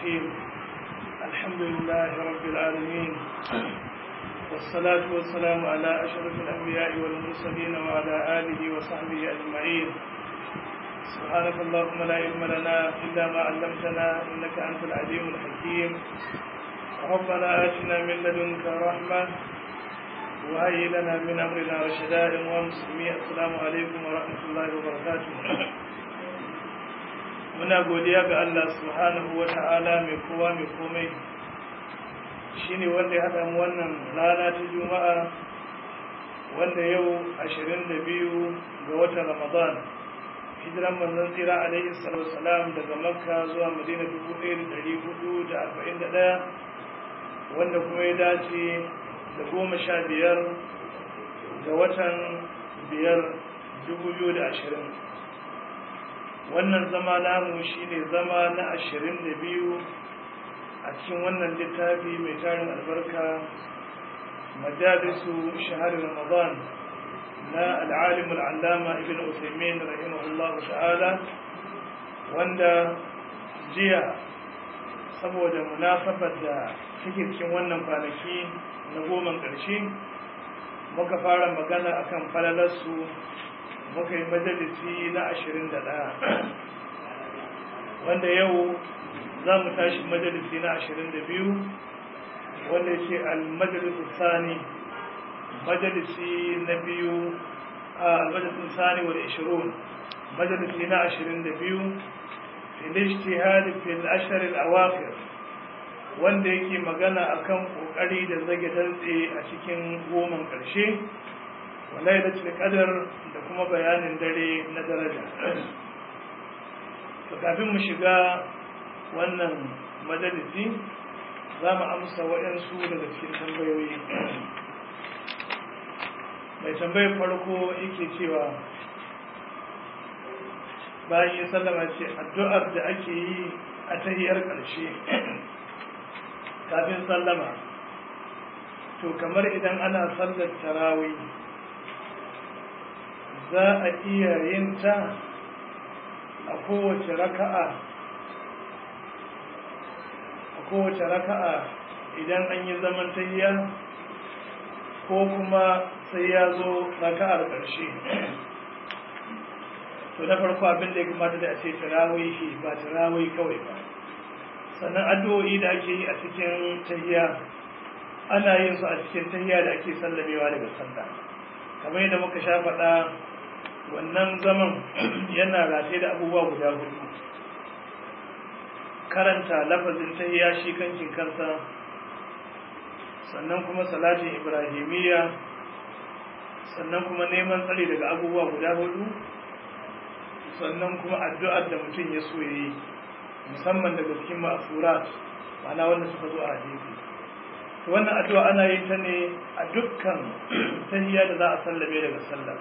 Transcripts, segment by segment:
الرحيم الحمد لله رب العالمين والصلاة والسلام على أشرف الأنبياء والمرسلين وعلى آله وصحبه أجمعين سبحانك اللهم لا علم لنا إلا ما علمتنا إنك أنت العليم الحكيم ربنا آتنا من لدنك رحمة وهيئ لنا من أمرنا رشدا ومسلمين السلام عليكم ورحمة الله وبركاته muna godiya ga Allah subhanahu wata'ala mai kowa mai komai shine wanda ya haɗa mu wannan rana ta Juma'a wanda yau 22 ga watan Ramadan hijiran manzon tsira alaihi salatu wassalam daga Makka zuwa Madina 1441 wanda kuma ya dace da 15 ga watan 5 2020 wannan zama namu shine zama na 22 a cikin wannan littafi mai tarin albarka majalisu shahar Ramadan na al-alim al-allama ibn Uthaymeen rahimahullahu ta'ala wanda jiya saboda munasabar da take cikin wannan kwanaki na goman ƙarshe muka fara magana akan falalarsu muka yi majalisi na 21 wanda yau za mu tashi majalisi na 22 wanda ce al-majalisu sani majalisi na biyu al-majalisu sani wal 20 majalisi na 22 fil ijtihad fil ashr al-awakhir wanda yake magana akan kokari da zage dantse a cikin goman karshe walailatul qadr da kuma bayanin dare na daraja to kafin mu shiga wannan majalisi za mu amsa waɗansu daga cikin tambayoyi mai tambayar farko yake cewa bayan ya sallama ce addu'ar da ake yi a tahiyar ƙarshe kafin sallama to kamar idan ana sallar tarawih za a iya yin ta a kowace raka'a idan an yi zaman tahiyya ko kuma sai ya zo raka'ar ƙarshe to na farko abin da ya kamata da a ce tarawih ba tarawih kawai ba sannan addu'o'i da ake yi a cikin tahiyya ana yin su a cikin tahiyya da ake sallamewa daga sallah kamar yadda muka sha faɗa wannan zaman yana rataye da abubuwa guda hudu karanta lafazin tahiyya shi kankin kansa sannan kuma salatin ibrahimiyya sannan kuma neman tsari daga abubuwa guda hudu sannan kuma addu'ar da mutum ya so yi musamman daga cikin ma'asurat ma'ana wanda suka zo a hadisi to wannan addu'a ana yin ta ne a dukkan tahiyya da za a sallame daga sallah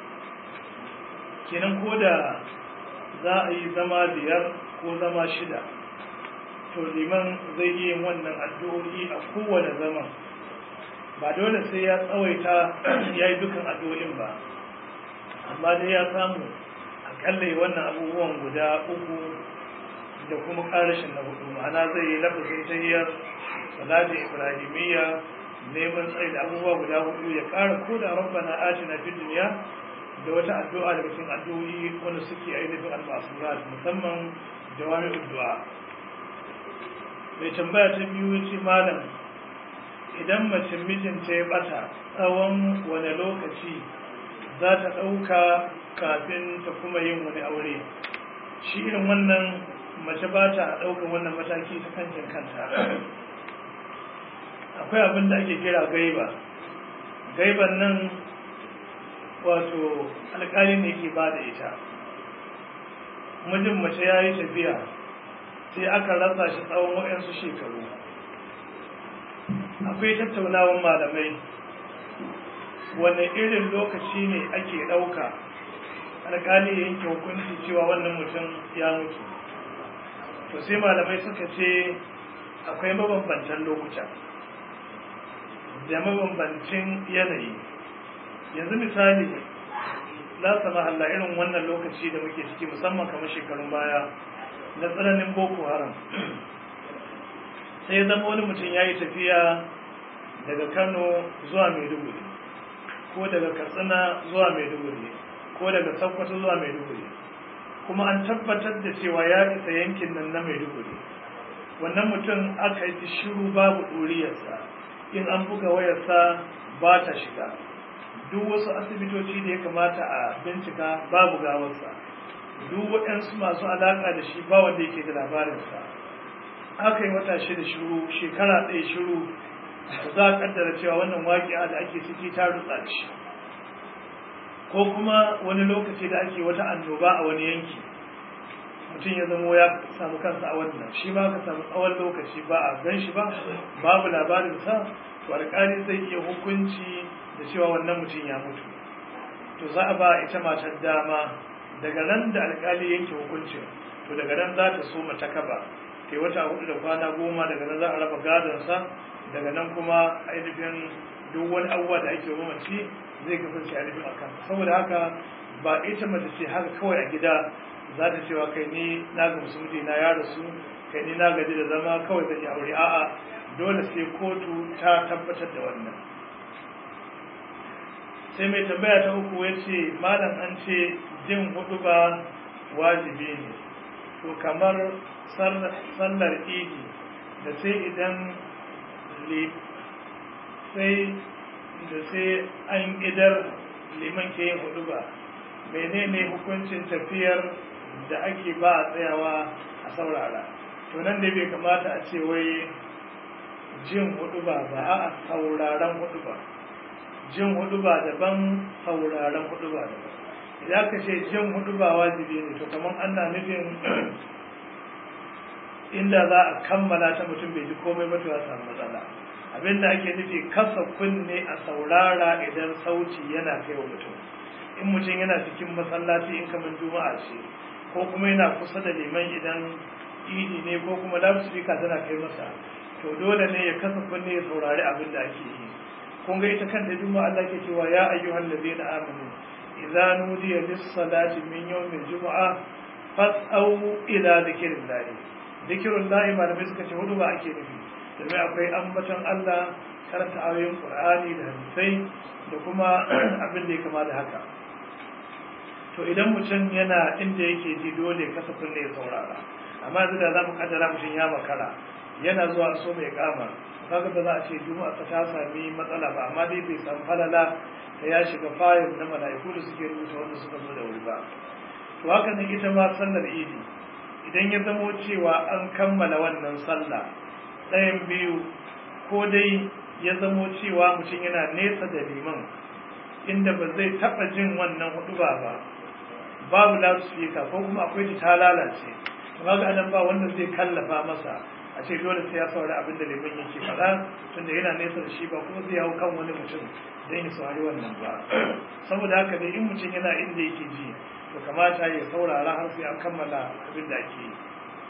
kenan ko da za a yi zama 5 ko zama 6 to liman zai yi wannan addu'o'i a kowane zaman ba dole sai ya tsawaita ya yi dukkan addu'o'in ba amma dai ya samu akalla wannan abubuwan guda 3 da kuma ƙarashin na 4 ma'ana zai yi lafazin tahiyyar salatin ibrahimiyya neman tsayi da abubuwa guda 4 ya ƙara ko da rabbana atina fid dunya da wata addu'a daga cikin addu'o'i wanda suke ainihin al-ma'surat musamman jawami'ud du'a mai tambaya ta biyu yace malam idan mace mijinta ya bata tsawon wani lokaci za ta ɗauka kafin ta kuma yin wani aure shi irin wannan mace ba ta ɗaukan wannan mataki ta kankin kanta akwai abin da ake kira gaiban nan wato alƙali ne ke ba da ita mijin mace ya yi tafiya sai aka rasa shi tsawon waɗansu shekaru akwai tattaunawan malamai wane irin lokaci ne ake ɗauka alƙali ya yanke hukunci cewa wannan mutum ya mutu to sai malamai suka ce akwai mabambantan lokuta da mabambancin yanayi yanzu misali la sama Allah irin wannan lokaci da muke ciki musamman kamar shekarun baya na tsananin boko haram sai zama wani mutum ya yi tafiya daga Kano zuwa Maiduguri ko daga Katsina zuwa Maiduguri ko daga Sokoto zuwa Maiduguri, kuma an tabbatar da cewa ya isa yankin nan na Maiduguri. Wannan mutum aka yi shiru babu ɗuriyarsa, in an buga wayarsa ba ta shiga, duk wasu asibitoci da ya kamata a bincika babu gawarsa, duk waɗansu masu alaƙa da shi ba wanda yake da labarinsa. Aka yi wata shida shiru, shekara ɗaya shiru, za a ƙaddara cewa wannan waƙi'a da ake ciki ta rutsa shi, ko kuma wani lokaci da ake wata annoba a wani yanki, mutum ya zamo ya samu kansa a wannan, shi ma ka samu tsawon lokaci ba a gan shi ba, babu labarinsa, to alƙali zai iya hukunci da cewa wannan mutum ya mutu. To za a ba ita matar dama daga nan da alƙali yanke hukuncin, to daga nan za ta so mata kaba, kai wata 4 da kwana 10, daga nan za a raba gadonsa, daga nan kuma ainihin duk wani abubuwa da ake mamaci zai kasance ainihin a kan. Saboda haka ba ita mace ce haka kawai a gida za ta cewa kai ni na ga musulmi na ya rasu, kai ni na gaji da zama kawai zan yi aure. A'a, dole sai kotu ta tabbatar da wannan. Sai mai tambaya ta uku ya ce, malam an ce jin huɗuba wajibi ne, to kamar sallar idi da sai idan sai an idar liman ke yin huɗuba, menene hukuncin tafiyar da ake ba a tsayawa a saurara? To nan da bai kamata a ce wai jin huɗuba ba, a sauraron huɗuba. Jin huɗuba daban, sauraron huɗuba daban. Idan ka ce jin huɗuba wajibi ne, to kamar ana nufin inda za a kammala ta mutum bai ji komai ba to ya samu matsala. Abinda ake nufi kasa kunne a saurara idan sauti yana kai wa mutum. In mutum yana cikin masallaci, in kamar juma'a ce, ko kuma yana kusa da liman idan idi ne, ko kuma loudspeaker tana kai masa, to dole ne ya kasa kunne ya saurari abin da ake yi. Kun ga ita kanta juma'a Allah ke cewa ya ayyuhal ladina amanu idza nudiya lis-salati min yawmil jumu'a fas'au ila dhikrillah. Dhikrillah malamai suka ce hudu ba ake nufi, domin akwai ambaton Allah, karanta ayoyin Qur'ani da hadisai da kuma abin da ya kama da haka. To idan mutum yana inda yake ji dole kasa kunne ya saurara, amma yanzu da za mu kaddara mutum ya makara yana zuwa so mai kama, kaga ba za a ce juma'a ta sami matsala ba, amma dai bai samu falala ta ya shiga fayil na mala'iku da suke rubuta wanda suka zo da wuri ba. To haka ne ita ma sallar idi, idan ya zamo cewa an kammala wannan sallah, ɗayan biyu, ko dai ya zamo cewa mutum yana nesa da liman inda ba zai taɓa jin wannan huɗuba ba, babu loudspeaker, ko kuma akwai ta lalace, kaga anan ba wanda zai kallafa masa a ce dole sai ya saurari abin da liman yake faɗa, tunda yana nesa da shi, ba kuma zai hau kan wani mutum don ya saurari wannan ba. Saboda haka dai in mutum yana inda yake ji, to kamata ya saurara har sai an kammala abin da ake yi.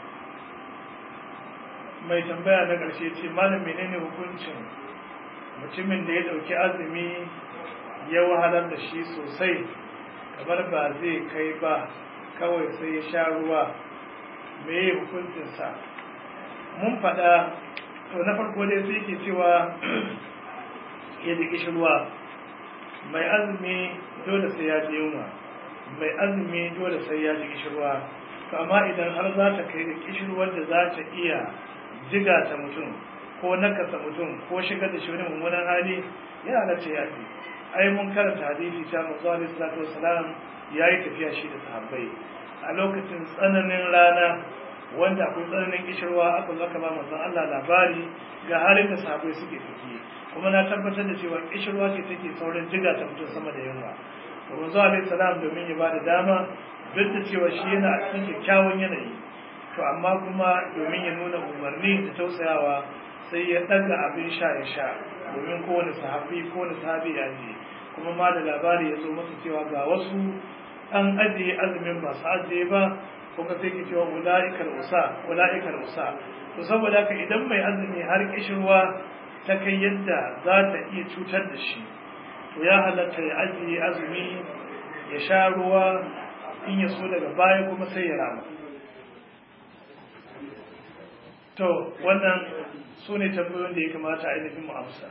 Mai tambaya na ƙarshe ce, malam menene hukuncin mutumin da ya ɗauki azumi ya wahalar da shi sosai, kamar ba zai kai ba, kawai sai ya sha ruwa, me ya hukuncinsa? Mun faɗa, to na farko dai sai ke cewa ya da kishirwa. Mai azumi dole sai ya ji yunwa, mai azumi dole sai ya ji kishirwa. To amma idan har za ta kai da kishirwar da za ta iya jiga ta mutum, ko nakasa mutum, ko shigar da shi wani mummunan hali, ya halatta ya fi. Ai mun karanta hadisi ta manzo alaihi salatu wassalam yayi tafiya shi da sahabbai a lokacin tsananin rana, wanda akwai tsananin kishirwa, aka zo aka ba manzon Allah labari ga halin da sahabbai suke ciki, kuma na tabbatar da cewa kishirwa ce take saurin jiga ta mutum sama da yunwa. To manzo alaihi salam domin ya bada dama, duk da cewa shi yana a cikin kyakkyawan yanayi, to amma kuma domin ya nuna umarni da tausayawa, sai ya daga abin sha ya sha, domin kowane sahabi ya je, kuma ma da labari ya zo masa cewa ga wasu an ajiye azumin ba su ajiye ba, kuma sai ke cewa ula'ikal usa. To saboda haka idan mai azumi har kishirwa ta kai yadda za ta iya cutar da shi, to ya halatta ya ajiye azumi, ya sha ruwa, in ya so daga baya kuma sai ya rama. to wannan su ne tambayoyin da ya kamata ainihin mu amsa.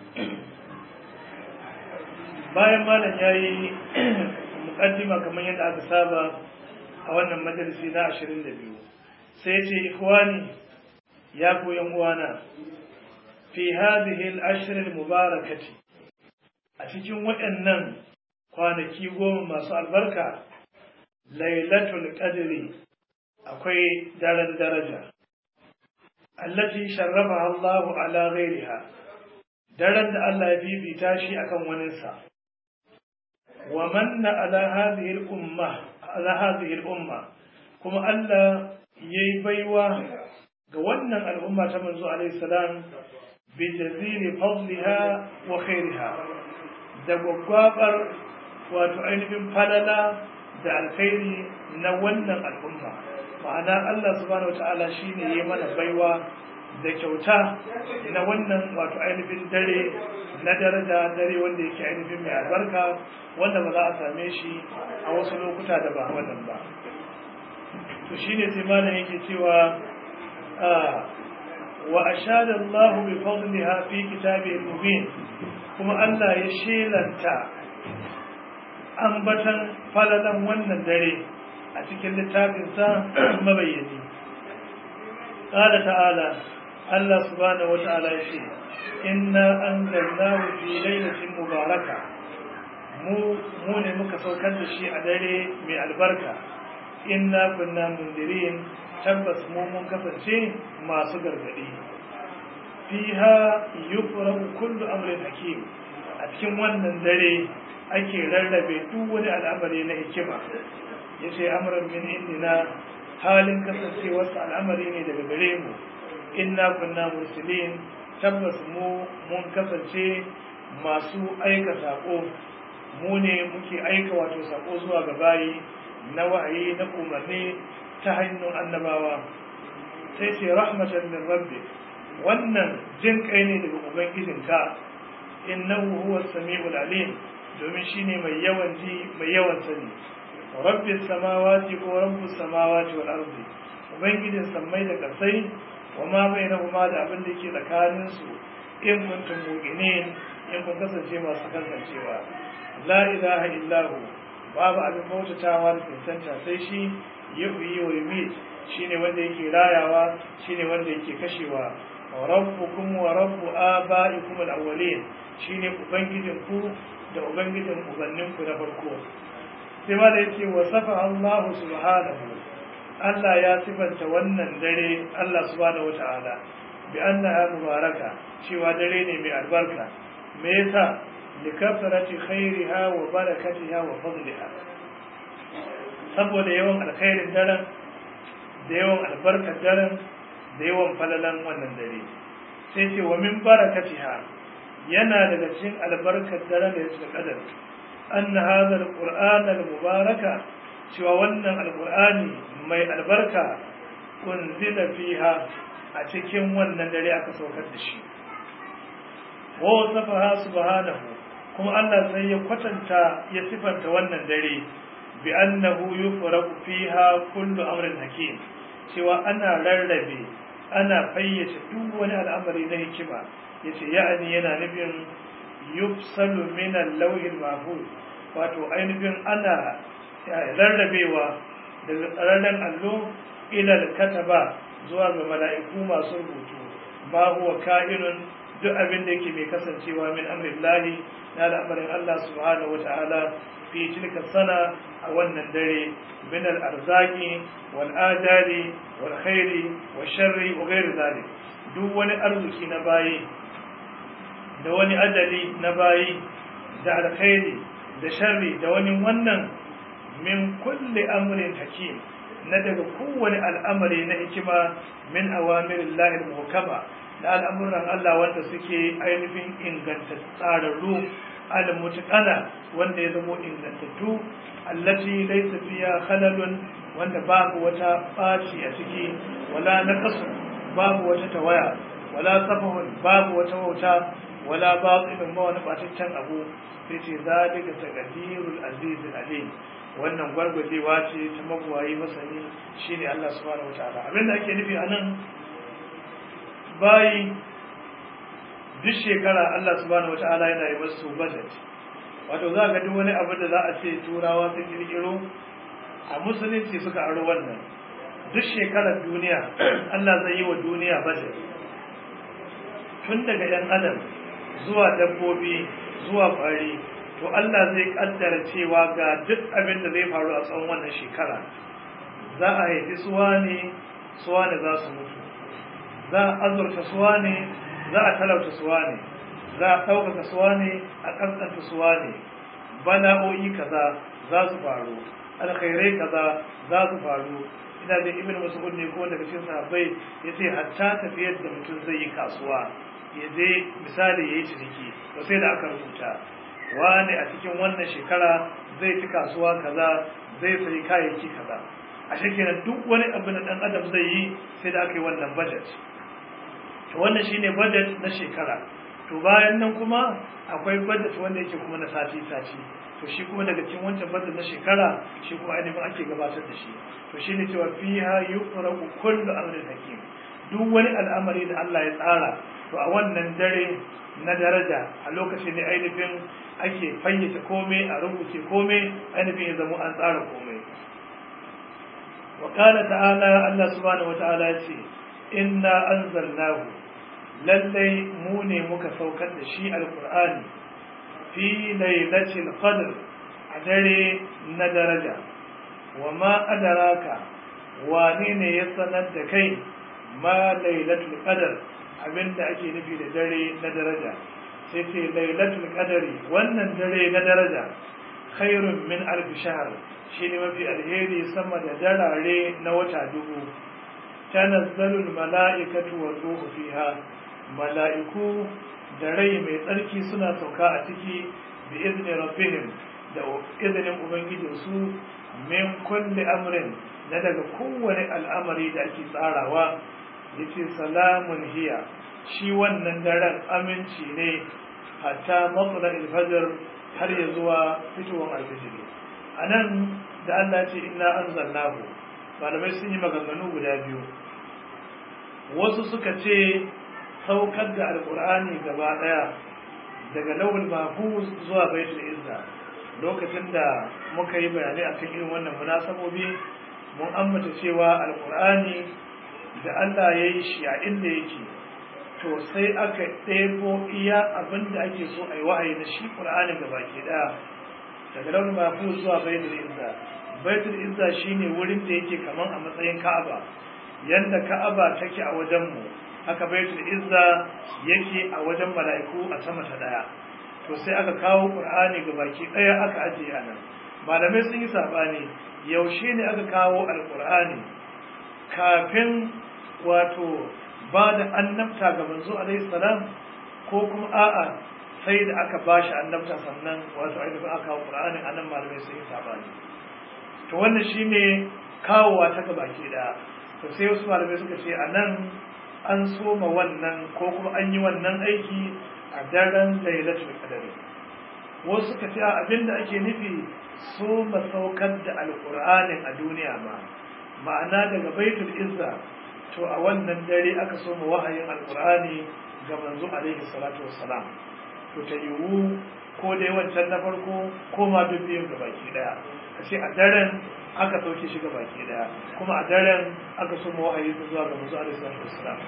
Bayan malam ya yi mukaddima kamar yadda aka saba a wannan majalisi na 22, sai ya ce ikhwani ya koyan uwana fi hadhihi al-ashr al-mubarakati, a cikin waɗannan kwanaki 10 masu albarka, lailatul qadri akwai daren daraja allati sharrafaha Allah ala ghairiha, daren da Allah ya bibita shi akan waninsa, wa manna ala hadhihi al-umma kuma Allah yayi baiwa ga wannan al'umma ta manzo alaihi salam bi jazili fadliha wa khairiha, da gwaggwabar wato ainihin falala da alkhairi na wannan al'umma. Ma'ana Allah subhanahu wata'ala shine yayi mana baiwa da kyauta na wannan wato ainihin dare na daraja, dare wanda yake ainihin mai albarka, wanda ba za a same shi a wasu lokuta da ba wannan ba. To shine sai malam yake cewa wa ashada Allah bi fadliha fi kitabihi mubin, kuma Allah ya shelanta ambatan falalan wannan dare a cikin littafinsa mabayyani. Qala ta'ala, Allah subhanahu wata'ala ya ce, inna anzalnahu fi lailatin mubaraka, mu ne muka saukar da shi a dare mai albarka. Inna kunna mundirin, tabbas mu mun kasance masu gargadi. Fiha yufrahu kullu amrin hakim, a cikin wannan dare ake rarrabe duk wani al'amari na hikima. Yace amran min indina, halin kasancewarsa al'amari ne daga gare mu. Inna kunna mursalin, tabbas mu mun kasance masu aika sako, mu ne muke aika wato sako zuwa ga bayi na wahayi na umarni ta hannun annabawa. Sai ce rahmatan min rabbi, wannan jin kai ne daga ubangijinka. Innahu huwa samiul alim, domin shine mai yawan ji mai yawan sani. Rabbis samawati ko rabbus samawati wal ardi, ubangijin sammai da kasai, wa ma bainahuma da abin da ke tsakanin su, in kuntum mu'minin, in kun kasance masu kasancewa. La ilaha illahu, babu abin bautatawa da cancanta sai shi, yuhyi wa yumiit, shine wanda yake rayawa, shine wanda yake kashewa. Wa rabbukum wa rabbu abaikum al-awwalin, shine ubangijinku da ubangijin ubanninku na farko. Sai ma da yake wasafa Allah subhanahu, Allah ya sifanta wannan dare, Allah subhanahu wata'ala, bi annaha mubaraka, cewa dare ne mai albarka. Me yasa? likafrati khairiha wa barakatiha wa fadliha, saboda yawan alkhairin daren da yawan albarkar daren da yawan falalan wannan dare. Sai ce wa min barakatiha, yana daga cikin albarkar daren da yake kadar, anna hadha alquran almubaraka, cewa wannan alqurani mai albarka, unzila fiha, a cikin wannan dare aka saukar da shi. Wa wasafaha subhanahu, kuma Allah sai ya kwatanta ya sifanta wannan dare bi annahu yufraqu fiha kullu amrin hakim, cewa ana rarrabe, ana fayyace duk wani al'amari na hikima. Yace ya'ani yana nufin yufsalu min al-lawhil mahfuz, wato ainihin ana rarrabewa daga tsararren allo ila al-kataba, zuwa ga mala'iku masu rubutu. Ba huwa ka'inun, duk abin da yake mai kasancewa min amrillahi, na al'amarin Allah subhanahu wata'ala, fi tilka sana, a wannan dare, min al-arzaqi wal adali wal khairi wal sharri wa ghairi zalik, duk wani arziki na bayi da wani ajali na bayi da alkhairi da sharri da wani wannan, min kulli amrin hakim, na daga kowane al'amari na hikima, min awamirillahi al-muhkama, da al'amuran Allah wanda suke ainihin ingantattararru, al-mutaqana, wanda ya zamo ingantattu, allati laysa fiha khalalun, wanda babu wata baci a ciki, wala naqas, babu wata tawaya, wala safahun, babu wata wauta, wala batilun, ba wani bataccen abu. Sai ce zalika taqdirul aziz alim, wannan gwargwajewa ce ta mabuwayi masani, shine Allah subhanahu wataala. Abinda ake nufi anan, bayi duk shekara Allah subhanahu wataala yana yi musu budget, wato za ga duk wani abu da za a ce turawa sun kirkiro a musulunci suka aro wannan. Duk shekarar duniya Allah zai yi wa duniya budget, tun daga ‘yan adam zuwa dabbobi zuwa ƙwari, to Allah zai ƙaddara cewa ga duk abin da zai faru a tsawon wannan shekara. Za a haifi suwa ne za su mutu, za a azurta suwa ne, za a talauta suwa ne, za a ɗaukaka suwa ne, a ƙasƙanta suwa ne, bala'o'i kaza za su faru, alkhairai kaza za su faru. Ina da ibn Mas'ud ne ko daga cikin sahabbai yace hatta tafiyar da mutum zai yi kasuwa ya je misali yayi ciniki, to sai da aka rubuta wani a cikin wannan shekara zai ci kasuwa kaza, zai sayi kayayyaki kaza. A shekenan duk wani abu na dan adam zai yi sai da aka yi wannan budget. To wannan shine budget na shekara. To bayan nan kuma akwai budget wanda yake kuma na sati-sati, to shi kuma daga cikin wancan budget na shekara shi kuma ainihin ake gabatar da shi. To shine cewa fiha yufraqu kullu amrin hakim, duk wani al'amari da Allah ya tsara to a wannan dare na daraja a lokacin ne ainihin ake fayyace komai, a rubuce komai, ainihin ya zama an tsara komai. Wa qala ta'ala, Allah subhanahu wa ta'ala ya ce inna anzalnahu, lallai mu ne muka saukar da shi alqur'ani fi lailatul qadr, a dare na daraja. wa ma adaraka, wane ne ya sanar da kai ma lailatul qadr, abinda ake nufi da dare na daraja. sai ce lailatul qadri, wannan dare na daraja khairun min alf shahr, shine mafi alheri sama da darare na wata dubu. tanazzalul mala'ikatu war ruhu fiha, mala'iku da rai mai tsarki suna sauka a ciki bi izni rabbihim, da izinin ubangijinsu, min kulli amrin, na daga kowane al'amari da ake tsarawa. yace salamun hiya, shi wannan daren aminci ne hatta matla'il fajr, har ya zuwa fitowar alfijir. anan da Allah ce inna anzalnahu, malamai sun yi maganganu guda biyu. wasu suka ce saukar da alqur'ani gaba daya daga lawul mahfuz zuwa baitul izza. lokacin da muka yi bayanai akan irin wannan munasabobi, mun ambata cewa alqur'ani da Allah ya yi shi a inda yake, to sai aka ɗebo iya abin da ake so a yi wahayi na shi ƙur'ani ga baki ɗaya, daga launin mahfuz zuwa baitul izza. baitul izza shine wurin da yake kaman a matsayin ka'aba, yanda ka'aba take a wajenmu haka baitul izza yake a wajen mala'iku a sama ta ɗaya. to sai aka kawo ƙur'ani ga baki ɗaya aka ajiye a nan. malamai sun yi saɓani yaushe ne aka kawo alƙur'ani, kafin wato ba da annabta ga manzo alaihi salam, ko kuma a'a sai da aka bashi annabta sannan wato ainihin aka kawo Qur'anin. anan malamai sun yi sabani. to wannan shine kawowa ta gaba ke da. to sai wasu malamai suka ce anan an soma wannan ko kuma an yi wannan aiki a daren lailatul qadr. wasu suka ce abinda ake nufi soma saukar da alqur'anin a duniya ma, ma'ana daga baitul izza, to a wannan dare aka soma wahayin alqur'ani ga manzo alaihi salatu wassalam. to ta yiwu ko dai wancan na farko ko ma duk biyun ga baki daya, kace a daren aka sauke shi ga baki daya, kuma a daren aka soma wahayi zuwa ga manzo alaihi salatu wassalam.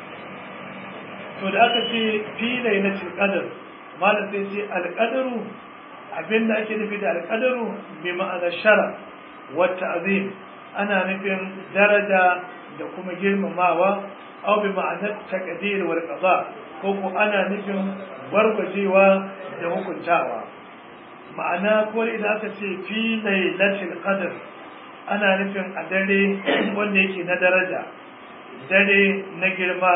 to da aka ce fi lailatul qadr, malam sai ce alqadru, abinda ake nufi da alqadru bi ma'ana sharaf wa ta'zim, ana nufin daraja da kuma girmamawa, aw bi ma'anar taqdir wal qada, ko ko ana nufin barbajewa da hukuntawa. ma'ana ko idan aka ce fi lailatul qadr, ana nufin a dare wanda yake na daraja, dare na girma,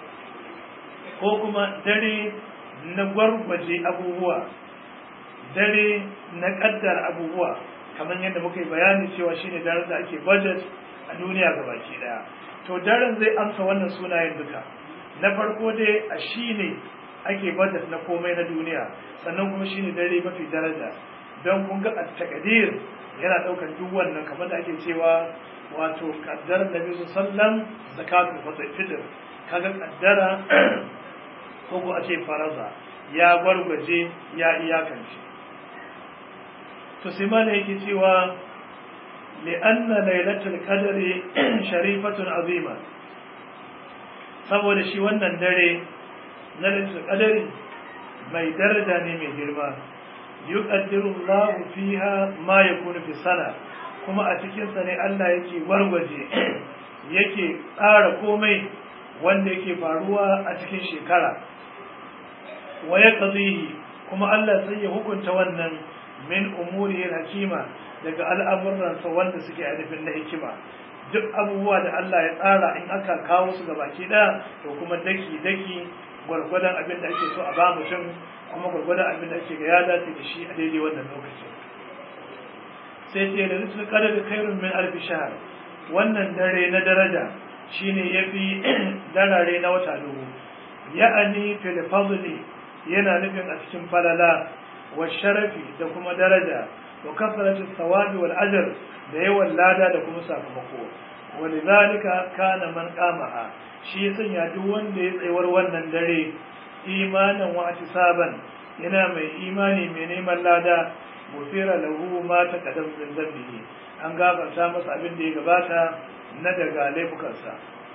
ko kuma dare na gwargwaje abubuwa, dare na kaddar abubuwa, kamar yadda muka yi bayani cewa shine daren da ake budget a duniya gabaki daya. to daren zai amsa wannan sunayen duka. na farko dai a shine ake budget na komai na duniya, sannan kuma shine dare mafi daraja, don kun ga at-taqdir yana daukar duk wannan, kamar da ake cewa wato qaddar Nabi sallam zakatul fitr, kaga kaddara ko ko a ce faraza ya gwargwaje ya iyakance. to sai ma yake cewa li'anna lailatul qadri sharifatun azima, saboda shi wannan dare na lailatul qadri mai daraja ne mai girma. yuqaddiru Allahu fiha ma yakunu fi sana, kuma a cikin sa ne Allah yake warwaje yake tsara komai wanda yake faruwa a cikin shekara. wa yaqdihi, kuma Allah sai ya hukunta wannan min umuri hakima, daga al'amuransa wanda suke alifin na hikima. duk abubuwa da Allah ya tsara in aka kawo su gabaki ɗaya, to kuma daki gwargwadon abin da ake so a ba mutum, kuma gwargwadon abin da ake ga ya dace da shi a daidai wannan lokacin. sai ce da lailatul qadr khairun min alf shahr, wannan dare na daraja shine yafi darare na wata dubu. ya'ani fil fadli, yana nufin a cikin falala wa sharafi da kuma daraja, wa kasratus thawabi wal ajr, da yawan lada da kuma sakamako. walidhalika kana man qamaha, shi sanya duk wanda ya tsayawar wannan dare imanan wa ihtisaban, yana mai imani mai neman lada, gufira lahu ma taqaddama min dhanbihi, an gafarta masa abin da ya gabata na daga laifukansa.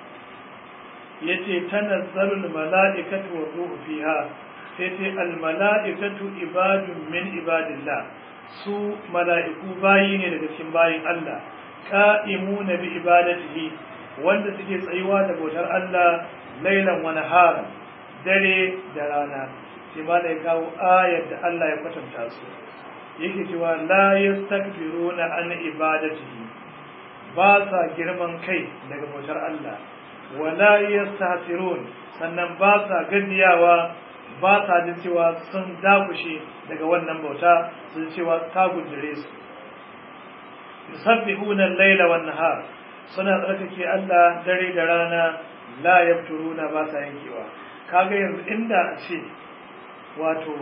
yace tanazzalul mala'ikatu war ruhu fiha, sai ce al mala'ikatu ibadun min ibadillah, su mala'iku bayi ne daga cikin bayin Allah, qa'imuna bi ibadatihi, wanda suke tsayuwa da bautar Allah lailan wa naharan, dare da rana. sai ma da kawo ayar da Allah ya kwatanta su, yake cewa la yastakbiruna an ibadatihi, ba sa girman kai daga bautar Allah, wala yastahsirun, sannan ba sa gajiyawa, ba sa jin cewa sun dakushe daga wannan bauta, sun cewa ta gudure su. yusabbihuna al-laila wan nahar, suna tsarkake Allah dare da rana, la yafturuna, ba sa yankewa. kaga yanzu inda a ce wato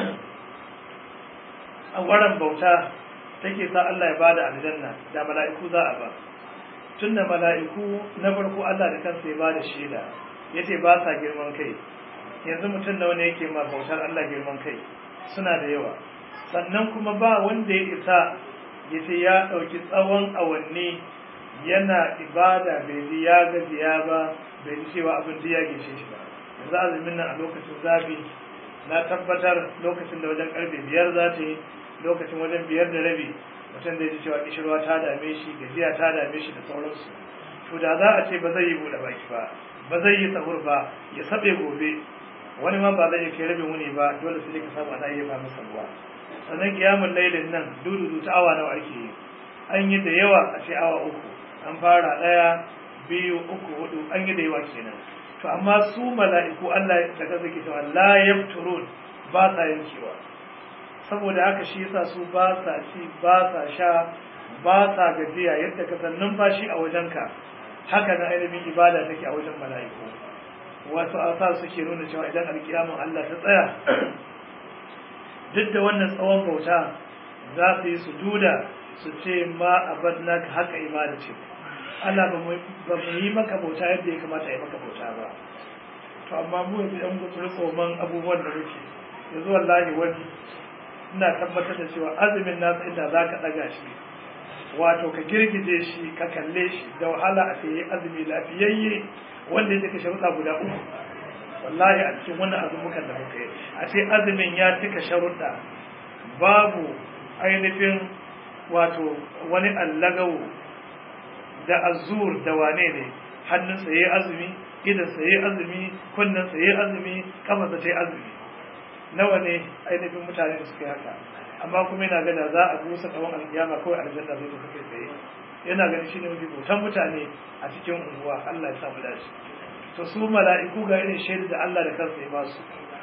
a waran bauta take sa Allah ya bada aljanna, da mala'iku za a ba. tunda mala'iku na farko Allah da kansa ya bada shaida, yace ba sa girman kai. yanzu mutum da wanda yake ma bautar Allah girman kai suna da yawa. sannan kuma ba wanda ya isa yace ya dauki tsawon awanni yana ibada bai ji ya gajiya ba, bai ji cewa abin da ya gishe shi ba. yanzu azumin nan a lokacin zafi, na tabbatar lokacin da wajen karfe 5 za ta yi, lokacin wajen 5:30 mutum zai ji cewa kishirwa ta dame shi, gajiya ta dame shi da sauransu. to da za a ce ba zai yi buɗe baki ba, ba zai yi sahur ba, ya sabe gobe, wani ma ba zai kai rabin wuni ba, dole sai ka samu ana iya ba masa ruwa. sannan kiyamul lailin nan dudu ta awa nawa ake yi? an yi da yawa a ce awa 3, an fara 1 2 3 4, an yi da yawa kenan. to amma su mala'iku Allah da kaza ke cewa la yafturun, ba sa yankewa. saboda haka shi yasa su ba sa ci, ba sa sha, ba sa gajiya. yadda ka san numfashi a wajenka, haka na ainihin ibada take a wajen mala'iku. wasu asar suke nuna cewa idan alkiyamun Allah ta tsaya, duk da wannan tsawon bauta, za su yi sujuda su ce ma abadnaka haka ibada ce, Allah ba mu yi maka bauta yadda ya kamata ya maka bauta ba. to amma mu yanzu yan gutsuri tsoman abubuwan da muke yanzu, wallahi wani ina tabbatar da cewa azumin nasa inda za ka ɗaga shi, wato ka girgije shi ka kalle shi, da wahala a ce azumi lafiyayye wanda ya cika sharuɗa guda 3. wallahi a cikin wannan azumukan da muka yi, a ce azumin ya cika sharuɗa, babu ainihin wato wani allagawo da azur da wane ne, hannunsa ya yi azumi, idansa ya yi azumi, kunnensa ya yi azumi, kafarsa ta yi azumi. nawa ne ainihin mutane da suka yi haka? amma kuma yana gada za a busa tsawon alkiyama kawai aljanna zai tafi kai tsaye. yana ganin shine mafi bautan mutane a cikin unguwa. Allah ya samu dace. to su mala'iku ga irin shaida da Allah da kansa ya ba su.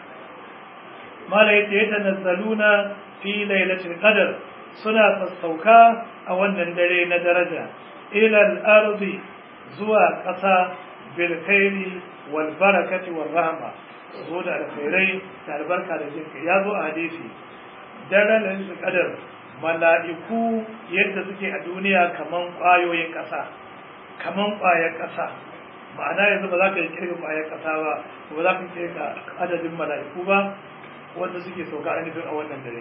mala'iku yatanazzaluna fi lailatul qadr, suna sassauka a wannan dare na daraja, ila al-ardi, zuwa ƙasa, bil khairi wal barakati wal rahma, zo da alkhairai da albarka da jinka. ya zo a hadisi, daren lailatul qadr mala'iku yadda suke a duniya kaman ƙwayoyin ƙasa, kaman ƙwayar ƙasa, ma'ana yanzu ba za ka yi kirga kwayar kasa ba za ka kirga adadin mala'iku ba wanda suke sauka ainihin a wannan dare.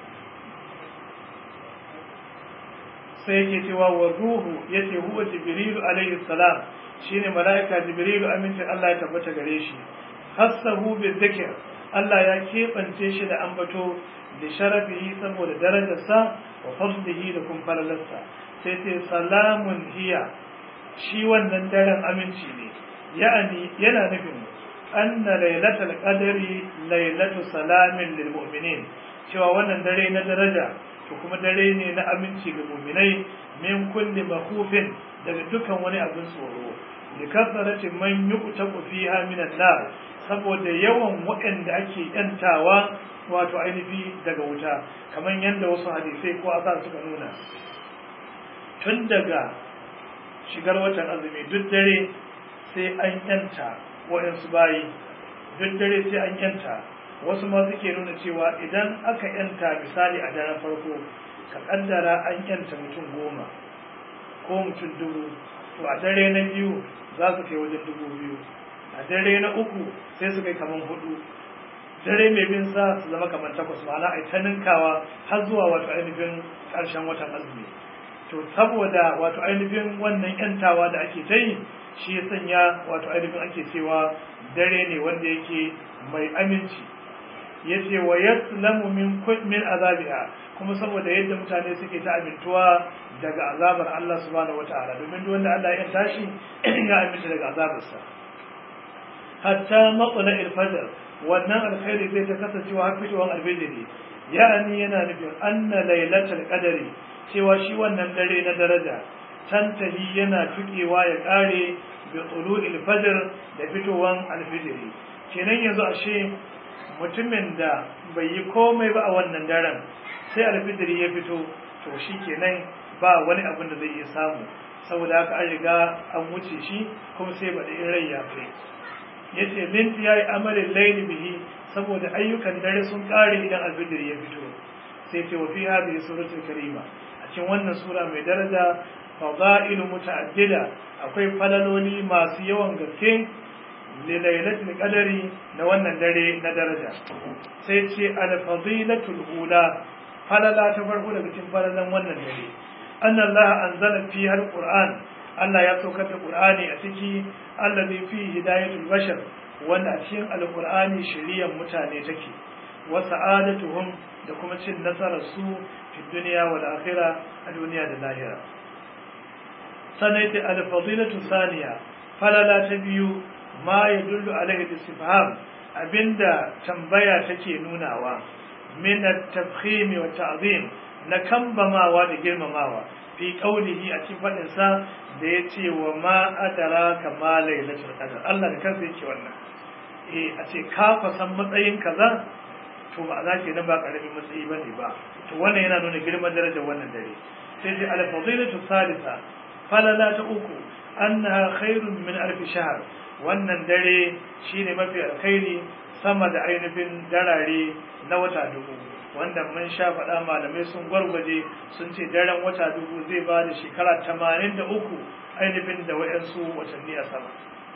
sai yake cewa wa ruhu yace huwa jibrilu alayhi salam shine malaika jibrilu amincin Allah ya tabbata gare shi hassahu bi dhikr Allah ya kebance shi da ambato da sharafihi saboda darajarsa wa fadlihi da kuma falalarsa sai ce salamun hiya shi wannan daren aminci ne ya'ani yana nufin anna lailatul qadri lailatu salamin lil mu'minin cewa wannan dare na daraja to kuma dare ne na aminci ga mu'minai min kulli makhufin daga dukan wani abin tsoro likasarati man yuqtaqu fiha min an-nar saboda yawan waɗanda ake yantawa wato ainihi daga wuta kamar yadda wasu hadisai ko asa suka nuna tun daga shigar watan azumi duk dare sai an yanta waɗansu bayi duk dare sai an yanta wasu ma suke nuna cewa idan aka yanta misali a daren farko ka kaddara an yanta mutum 10 ko mutum 1000 to a dare na biyu za su kai wajen 2000 a dare na uku sai su kai kaman 4 dare mai bin sa su zama kaman 8 ma'ana ai ta ninkawa har zuwa wato ainihin karshen watan azumi to saboda wato ainihin wannan yantawa da ake ta yi shi ya sanya wato ainihin ake cewa dare ne wanda yake mai aminci yace wa yaslamu min azabiha kuma saboda yadda mutane suke ta amintuwa daga azabar Allah subhanahu wataala domin duk wanda Allah ya tashi ya aminta daga azabarsa hatta maqla al-fajr wannan alkhairi zai ta kasancewa har fitowar alfajiri ya'ani yana nufin anna lailatul qadri cewa shi wannan dare na daraja tantahi yana tukewa ya kare bi tulu'il fajr da fitowar alfajiri kenan yanzu ashe mutumin da bai yi komai ba a wannan daren sai alfijiri ya fito to shi kenan ba wani abin da zai iya samu saboda haka an riga an wuce shi kuma sai ba da rai ya kai yace linti yayi amalin layli bihi saboda ayyukan dare sun kare idan alfijiri ya fito sai ce wa fi hadhihi suratul karima a cikin wannan sura mai daraja fadailu muta'addida akwai falaloli masu yawan gaske lilailatul qadari na wannan dare na daraja sai ce al-fadilatul ula falala ta farko daga cikin falalan wannan dare anna Allah anzala fiha al-Qur'an Allah ya saukar da Qur'ani a ciki allazi fihi hidayatul bashar wanda a cikin al-Qur'ani shari'ar mutane take wa sa'adatuhum da kuma cin nasarar su fi dunya wal akhirah a duniya da lahira sanai ta al-fadilatu thaniya falala ta biyu ma yadullu alaihi istifham abinda tambaya take nunawa min at-tafkhim wa ta'zim na kambamawa da girmamawa fi qawlihi a cikin fadin sa da yace wa ma adraka ma lailatul qadr Allah da kansa yake wannan a ce ka fa san matsayin kaza to ba za ke nan ba karamin matsayi bane ba to wannan yana nuna girman darajar wannan dare sai dai al-fadilatu thalitha falala ta uku annaha khairun min alf shahr wannan dare shine mafi alkhairi sama da ainihin darare na wata dubu wanda mun sha faɗa malamai sun gwargwaje sun ce daren wata dubu zai ba da shekara 83 ainihin da wayansu watanni a sama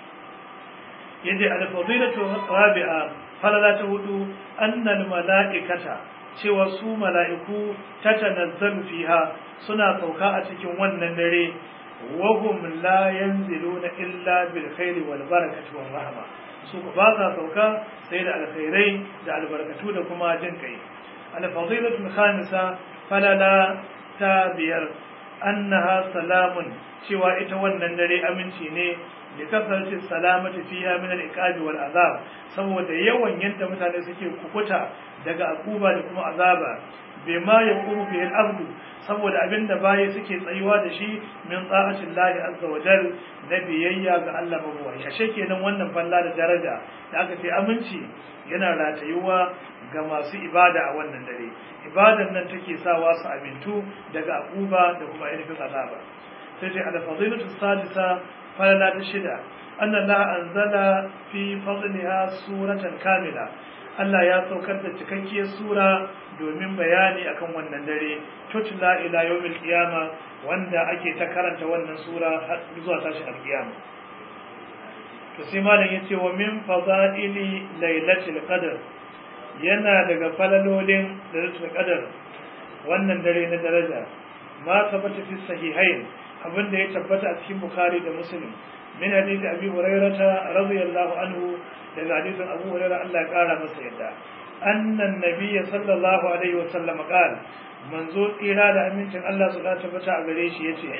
yaje al-fadilatu rabi'a falala ta hudu annal mala'ikata cewa su mala'iku tatanazzalu fiha suna sauka a cikin wannan dare wahum la yanziluna illa bil khairi wal barakati war rahma su ba sa sauka sai da alkhairai da albarakatu da kuma jin kai al fadilatu khamisa falala ta biyar annaha salamun cewa ita wannan dare aminci ne da kasance salamati fiha min al iqabi wal azab saboda yawan yanda mutane suke kukuta daga akuba da kuma azaba bima yaqumu bihi al abdu saboda abinda bayi suke tsayuwa da shi min ta'atin lahi azza wa jal na biyayya ga Allah mabuwai ashe kenan wannan falla da daraja da aka ce aminci yana ratayuwa ga masu ibada a wannan dare ibadan nan take sawa su amintu daga akuba da kuma ainihin azaba sai ce al-fadilatu sadisa falala ta shida anna Allah anzala fi fadliha suratan kamila Allah ya saukar da cikakkiyar sura domin bayani akan wannan dare tutla ila yawmil qiyama wanda ake ta karanta wannan sura har zuwa tashin alqiyama to sai malam yace wa min fadaili lailatul qadr yana daga falalolin lailatul qadr wannan dare na daraja ma tabbata fi sahihain abinda ya tabbata a cikin bukhari da muslim min hadisi abi hurairah radiyallahu anhu daga hadisin abu hurairah Allah ya kara masa yadda annan nabiy sallallahu alaihi wasallam qala manzo tsira da amincin Allah su da tabbata a gare shi yace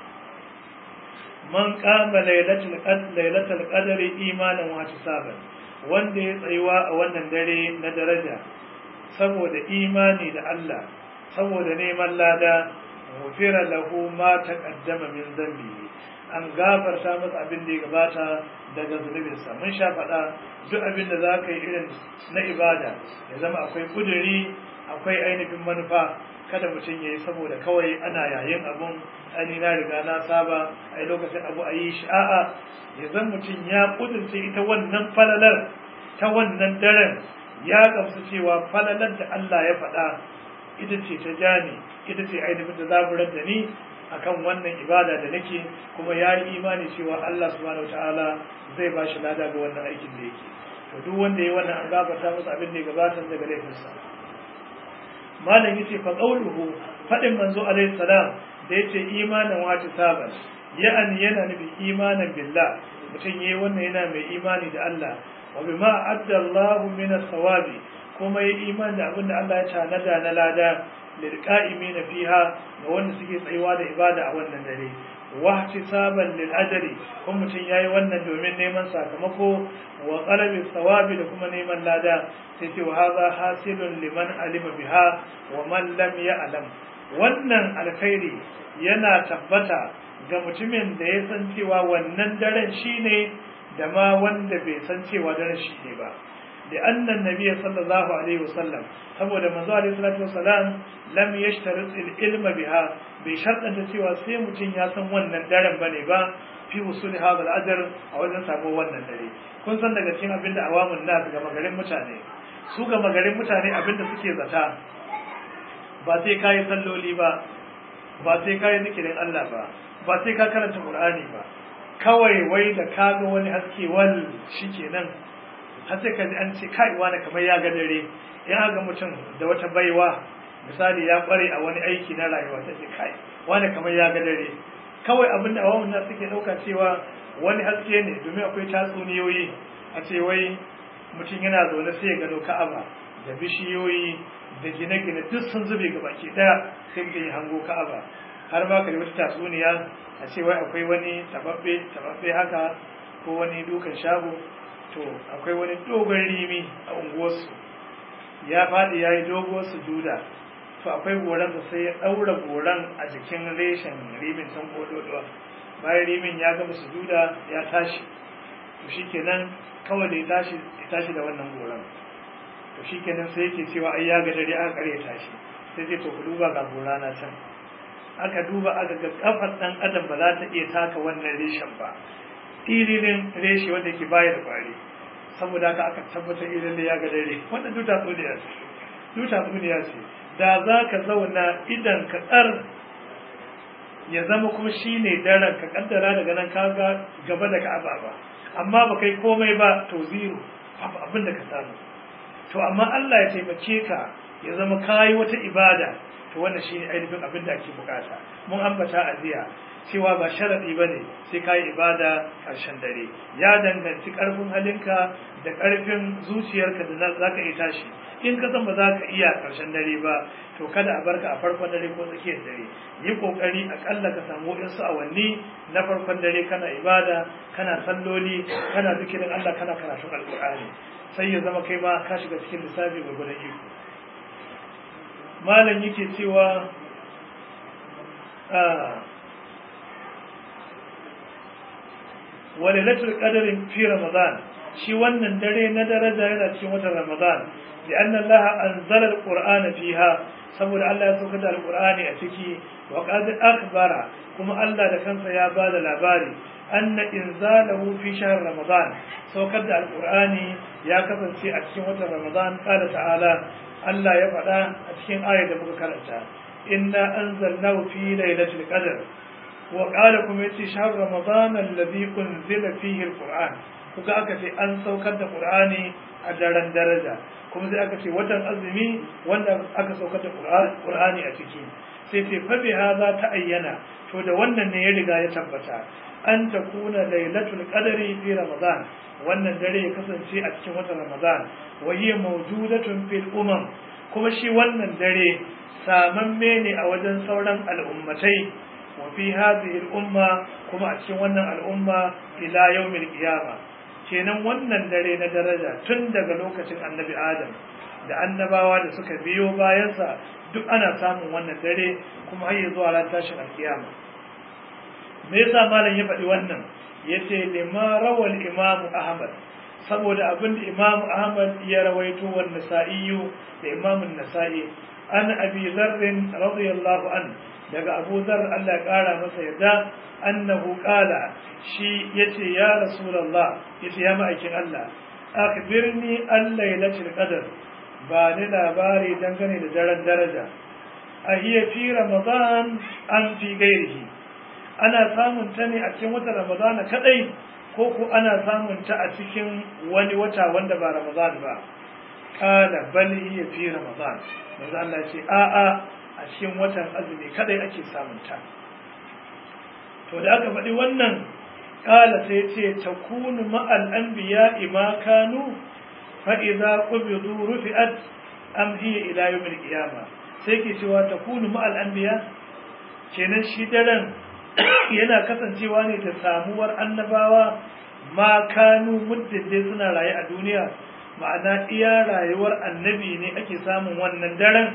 man qama lailatul qadri imanan wa ihtisaban wanda ya tsayuwa a wannan dare na daraja saboda imani da Allah saboda neman lada ghufira lahu ma taqaddama min dhanbihi an gafarta masa abin da ya gabata daga zunubinsa mun sha faɗa duk abin da za ka yi irin na ibada ya zama akwai kuduri akwai ainihin manufa kada mutum ya yi saboda kawai ana yayin abun ani na riga na saba a lokacin abu a yi shi a'a ya zan mutum ya kudurce ita wannan falalar ta wannan daren ya gamsu cewa falalar da Allah ya faɗa ita ce ta jani ita ce ainihin da zaburar da ni akan wannan ibada da nake kuma ya yi imani cewa Allah subhanahu wataala zai ba shi lada ga wannan aikin da yake to duk wanda ya wannan an gafarta masa abin da ya gabata daga laifinsa malam yace fa qawluhu fadin manzo alaihi salam da yace imanan wa tisaban ya'ani yana nufi imanan billah mutum yayi wannan yana mai imani da Allah wa bima adda Allahu min as-sawabi kuma yayi imani da abin da Allah ya tanada na lada lilqa'imin fiha ga wanda suke tsayuwa da ibada a wannan dare wa ihtisaban lil ajri kuma mutun yayi wannan domin neman sakamako wa qalabi thawabi da kuma neman lada sai ce wa hadha hasilun liman alima biha wa man lam ya'lam wannan alkhairi yana tabbata ga mutumin da ya san cewa wannan daren shine da ma wanda bai san cewa daren shine ba لأن النبي صلى الله عليه وسلم saboda manzo alaihi salatu wasalam lam yashtarit al-ilm biha bi shartan da cewa sai mutun ya san wannan daren bane ba fi usul hadha al-ajr a wajen sabo wannan dare kun san daga cikin abinda awamun nas ga magarin mutane su ga magarin mutane abinda suke zata ba sai kai salloli ba ba sai kai zikirin Allah ba ba sai ka karanta Qur'ani ba kawai wai da kaga wani haske wal shikenan har sai ka ji an ce kai wani kamar ya ga dare ya ga mutum da wata baiwa misali ya kware a wani aiki na rayuwa ta ce kai wani kamar ya ga dare kawai abin da awamun nan suke dauka cewa wani haske ne domin akwai tatsuniyoyi a ce wai mutum yana zaune sai ya gano Ka'aba da bishiyoyi da gine-gine duk sun zube ga baki daya sai mutum ya hango Ka'aba har ma ka wata tatsuniya a ce wai akwai wani tababbe haka ko wani dukan shago to akwai wani dogon rimi a unguwarsu ya faɗi ya yi doguwar sujuda to akwai goransa sai ya ɗaura goran a jikin reshen rimin can kododowa bayan rimin ya gama sujuda ya tashi to shikenan kawai da ya tashi da wannan goran to shikenan sai yake cewa ai ya ga dare aka kare tashi sai ce to ku duba ga gorana can aka duba aka ga kafar dan adam ba za ta iya taka wannan reshen ba ilimin reshe wanda ke bayar da kwari saboda haka aka tabbatar idan da ya ga dare wannan duta tsuniya ce da za ka zauna idan ka tsar ya zama kuma shi ne daren ka kaddara daga nan ka ga gaba da ka'aba ba amma ba kai komai ba to zero babu abin da ka samu to amma Allah ya taimake ka ya zama kayi wata ibada to wannan shine ainihin abin da ake bukata mun ambata a jiya cewa ba sharadi bane sai kai ibada karshen dare ya danganci karfin halinka da karfin zuciyarka da zaka yi tashi in ka san ba za ka iya karshen dare ba to kada a barka a farkon dare ko tsakiyar dare yi kokari akalla ka samu wasu awanni na farkon dare kana ibada kana salloli kana zikirin Allah kana karatun alqur'ani sai ya zama kai ma ka shiga cikin lissafi gurgurdan iko malam yake cewa walilatul qadri fi ramadan shi wannan dare na daraja yana cikin watan ramadan da anna Allah anzala alqur'ana fiha saboda Allah ya saukar da alqur'ani a ciki wa qad akhbara kuma Allah da kansa ya bada labari anna inzalahu fi shahr ramadan saukar da alqur'ani ya kasance a cikin watan ramadan qala ta'ala Allah ya faɗa a cikin ayar da muka karanta inna anzalnahu fi lailatul qadr wa qala kuma yace shahr ramadan alladhi unzila fihi alquran kuka aka ce an saukar da Qur'ani a daren daraja, kuma sai aka ce watan azumi wanda aka saukar da Qur'ani a ciki, sai ce fa bi hadha ta ayyana, to da wannan ne ya riga ya tabbata an takuna lailatul qadri fi ramadan, wannan dare ya kasance a cikin watan ramadan, wa hiya mawjudatun fil kuma shi wannan dare samamme ne a wajen sauran al'ummatai, wa fi hadhihi al'umma kuma a cikin wannan al'umma ila yawmil qiyama. Kenan wannan dare na daraja tun daga lokacin annabi Adam da annabawa da suka biyo bayansa duk ana samun wannan dare kuma har zuwa ran tashin alkiyama. Me yasa malam ya faɗi wannan? Yace lima rawal imamu Ahmad, saboda abin da imamu Ahmad ya rawaito wa Nasa'i da imamun Nasa'i an Abi Dharr radiyallahu an, daga Abu Dharr Allah ya kara masa yarda, annahu qala, shi yace ya Rasulullah, yace ya ma'aikin Allah, akhbirni an lailatul qadr, ba ni labari dangane da daren daraja, a hiya fi ramadan an fi gairihi, ana samun ta ne a cikin watan ramadan kadai ko ko ana samun ta a cikin wani wata wanda ba ramadan ba? Qala bal hiya fi ramadan, manzo Allah ce a'a, a cikin watan azumi kadai ake samun ta. To da aka faɗi wannan, qala sai ce takunu ma'al anbiya'i ma kanu fa idza qubidu rufi'at am hiya ila yawmil qiyamah, sai ke cewa takunu ma'al anbiya, kenan shi daren yana kasancewa ne da samuwar annabawa ma kanu muddin dai suna raye a duniya, ma'ana iya rayuwar annabi ne ake samun wannan daren.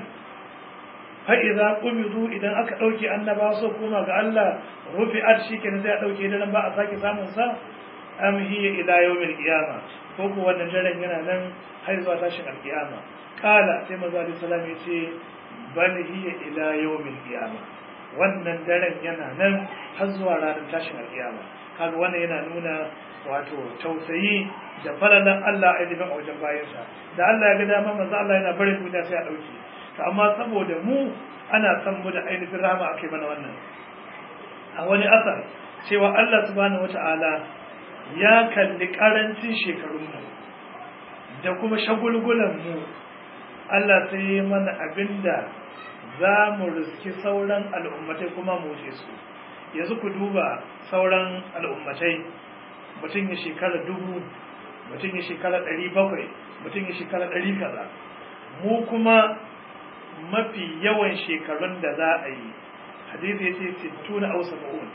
fa'iza ƙubizu, idan aka ɗauke annabawa so kuma ga Allah rufi'at, shi kenan sai a ɗauke daren ba a sake samun sa, am hiya ila yawmil qiyama, ko ko wannan daren yana nan har zuwa tashin alqiyama. Kala sai manzo alaihi salam ya ce bal hiya ila yawmil qiyama, wannan daren yana nan har zuwa ranar tashin alqiyama. Kaga wannan yana nuna wato tausayi da falalan Allah a ainihin a wajen bayansa, da Allah ya ga dama manzo Allah yana barin duniya sai a ɗauke, amma saboda mu ana san mu da ainihin rahama akai mana wannan. A wani asar cewa Allah subhanahu wata'ala ya kalli karancin shekarunmu da kuma shagulgulan mu, Allah sai mana abinda za mu riski sauran al'ummatai kuma mu wuce su. Yanzu ku duba sauran al'ummatai, mutum ya shekara 1000, mutum ya shekara 700, mutum ya shekara 100 kaza. Mu kuma mafi yawan shekarun da za a yi, hadisi ya ce 60 aw 70,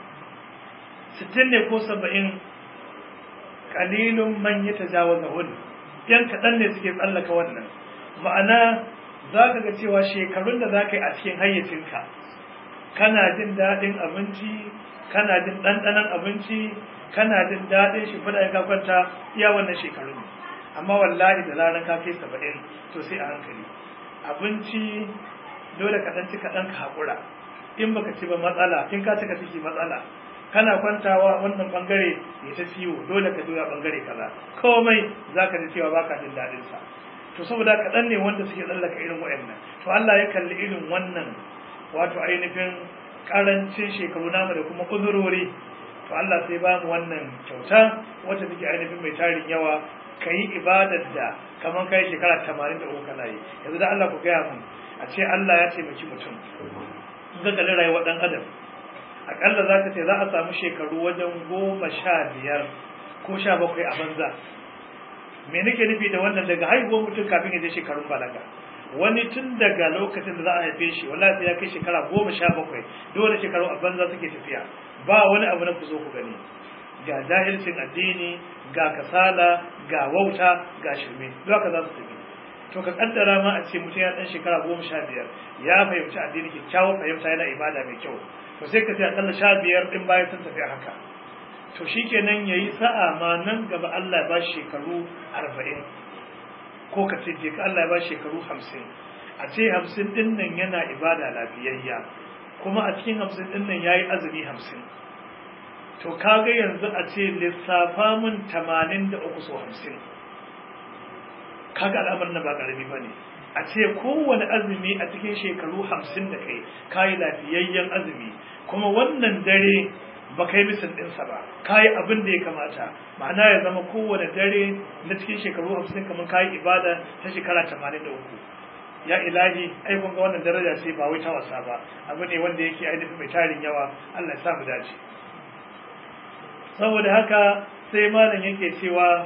60 ne ko 70, qalilun man yatajawazahun, yan kaɗan ne suke tsallaka wannan. Ma'ana za ka ga cewa shekarun da za ka yi a cikin hayyacinka, kana jin daɗin abinci, kana jin ɗanɗanon abinci, kana jin daɗin shi fada ka kwanta, iya wannan shekarun ne. Amma wallahi da zaran ka kai 70 to sai a hankali. Abinci dole ka ɗan ci kaɗan ka haƙura, in baka ci ba matsala, in ka cika ciki matsala, kana kwantawa wannan bangare ya ta ciwo, dole ka juya bangare kaza, komai za ka ji cewa baka jin daɗin sa. To saboda kaɗan ne wanda suke tsallaka irin waɗannan. To Allah ya kalli irin wannan wato ainihin ƙarancin shekaru namu da kuma uzurori, to Allah sai ba mu wannan kyauta wacce take ainihin mai tarin yawa, ka yi ibadar da kamar kai shekara 83 kana yi. Yanzu da Allah ku gaya mun, a ce Allah ya taimaki mutum, in ga kalli rayuwar ɗan adam, aƙalla za ka ce za a samu shekaru wajen 15 ko 17 a banza. Me nake nufi da wannan? Daga haihuwar mutum kafin ya je shekarun balaga, wani tun daga lokacin da za a haife shi wallahi sai ya kai shekara 17, dole shekaru a banza suke tafiya, ba wani abu na ku zo ku gani, ga jahilcin addini, ga kasala, ga wauta, ga shirme, duk haka za su tafi. To ka kaddara ma a ce mutum ya dan shekara 15 ya fahimci addini, kyakkyawar fahimta, yana ibada mai kyau, to sai ka ce akalla 15 din bayan sun tafi haka, to shikenan yayi sa'a ma nan gaba Allah ya ba shi shekaru 40, ko ka ce ka Allah ya ba shi shekaru 50, a ce 50 din nan yana ibada lafiyayya, kuma a cikin 50 din nan yayi azumi 50. To kaga yanzu a ce lissafa mun 83 so 50, kaga al'amarin nan ba karami bane. A ce kowane azumi a cikin shekaru 50 da kai lafiyayyen azumi, kuma wannan dare ba kai misin ɗinsa ba, ka yi abin da ya kamata, ma'ana ya zama kowane dare na cikin shekaru 50 kamar ka yi ibada ta shekara 83. Ya ilahi, ai kun ga wannan daraja ce ba wai ta wasa ba, abu ne wanda yake ainihin mai tarin yawa. Allah ya sa mu dace. Saboda haka sai malam yake cewa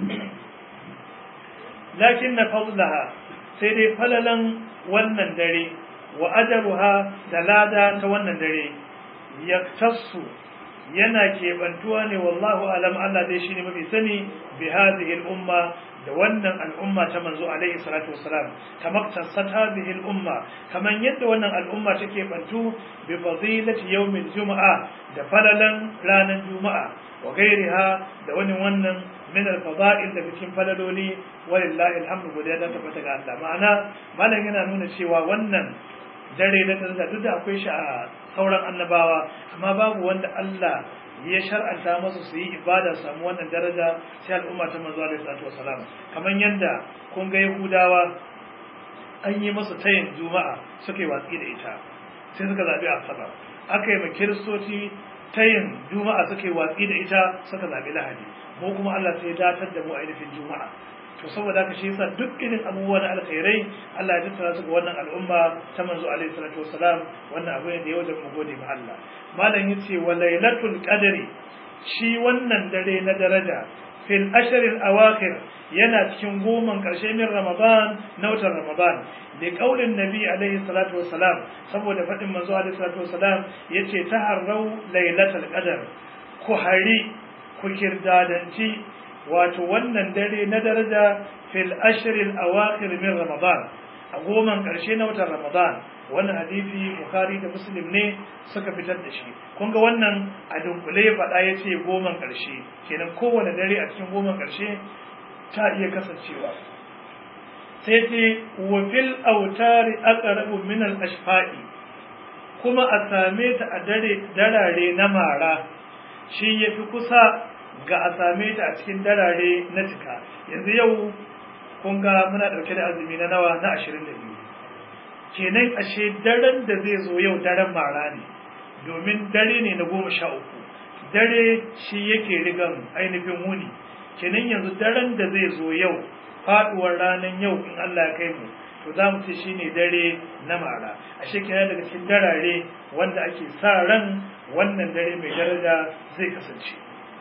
lakin na fadlaha, sai dai falalan wannan dare wa ajruha da lada ta wannan dare yaktasu yana kebantuwa ne, wallahu alam, Allah dai shine mafi sani, bi hadhihi al-umma, da wannan al'umma ta manzo alaihi salatu wassalam, tamaktasat hadhihi al-umma, kaman yadda wannan al'umma take bantu bi fadilati yawmil jumu'a, da falalan ranar juma'a, wa gairiha da wannan min al-fada'il da cikin falaloli, walillahi alhamdu, godiya da tabbata ga Allah. Ma'ana malam yana nuna cewa wannan dare na daraja duk da akwai shi a sauran annabawa, amma babu wanda Allah ya shar'anta masa su yi ibada samu wannan daraja sai al'umma ta manzo alaihi salatu wasalam. Kaman yanda kun ga Yahudawa an yi masa tayin juma'a suka yi watsi da ita sai suka zabi asabar, aka yi ma kiristoci tayin juma'a suka yi watsi da ita suka zabi lahadi, mu kuma Allah sai ya datar da mu ainihin juma'a. To saboda haka shi yasa duk irin abubuwan alkhairai Allah ya tattara su ga wannan al'umma ta manzo alaihi salatu wassalam. Wannan abu ne da ya wajen mu gode ma Allah. Malam yace wa lailatul qadri, shi wannan dare na daraja fil ashril awakhir, yana cikin goman karshe min Ramadan, na watan Ramadan, da kaulin Nabi alaihi salatu wassalam, saboda fadin manzo alaihi salatu wassalam yace taharrau lailatul qadr, ku hari ku kirdadanci wato wannan dare na daraja fil ashril awakhir min Ramadan, a goman karshe na watan Ramadan. Wannan hadisi Bukhari da Muslim ne suka fitar da shi. Kun ga wannan a dunkule faɗa yace goman karshe, kenan kowane dare a cikin goman karshe ta iya kasancewa. Sai ce wa fil autari aqrabu min al ashfa'i, kuma a same ta a darare na mara shi yafi kusa ga a same ta a cikin darare na cika. Yanzu yau kun ga muna dauke da azumi na nawa, na 22, kenan ashe daren da zai zo yau daren mara ne, domin dare ne na 13, dare shi yake rigan ainihin wuni. Kenan yanzu daren da zai zo yau, faduwar ranar yau in Allah ya kai mu, to za mu ce shine dare na mara. Ashe kenan daga cikin darare wanda ake sa ran wannan dare mai daraja zai kasance.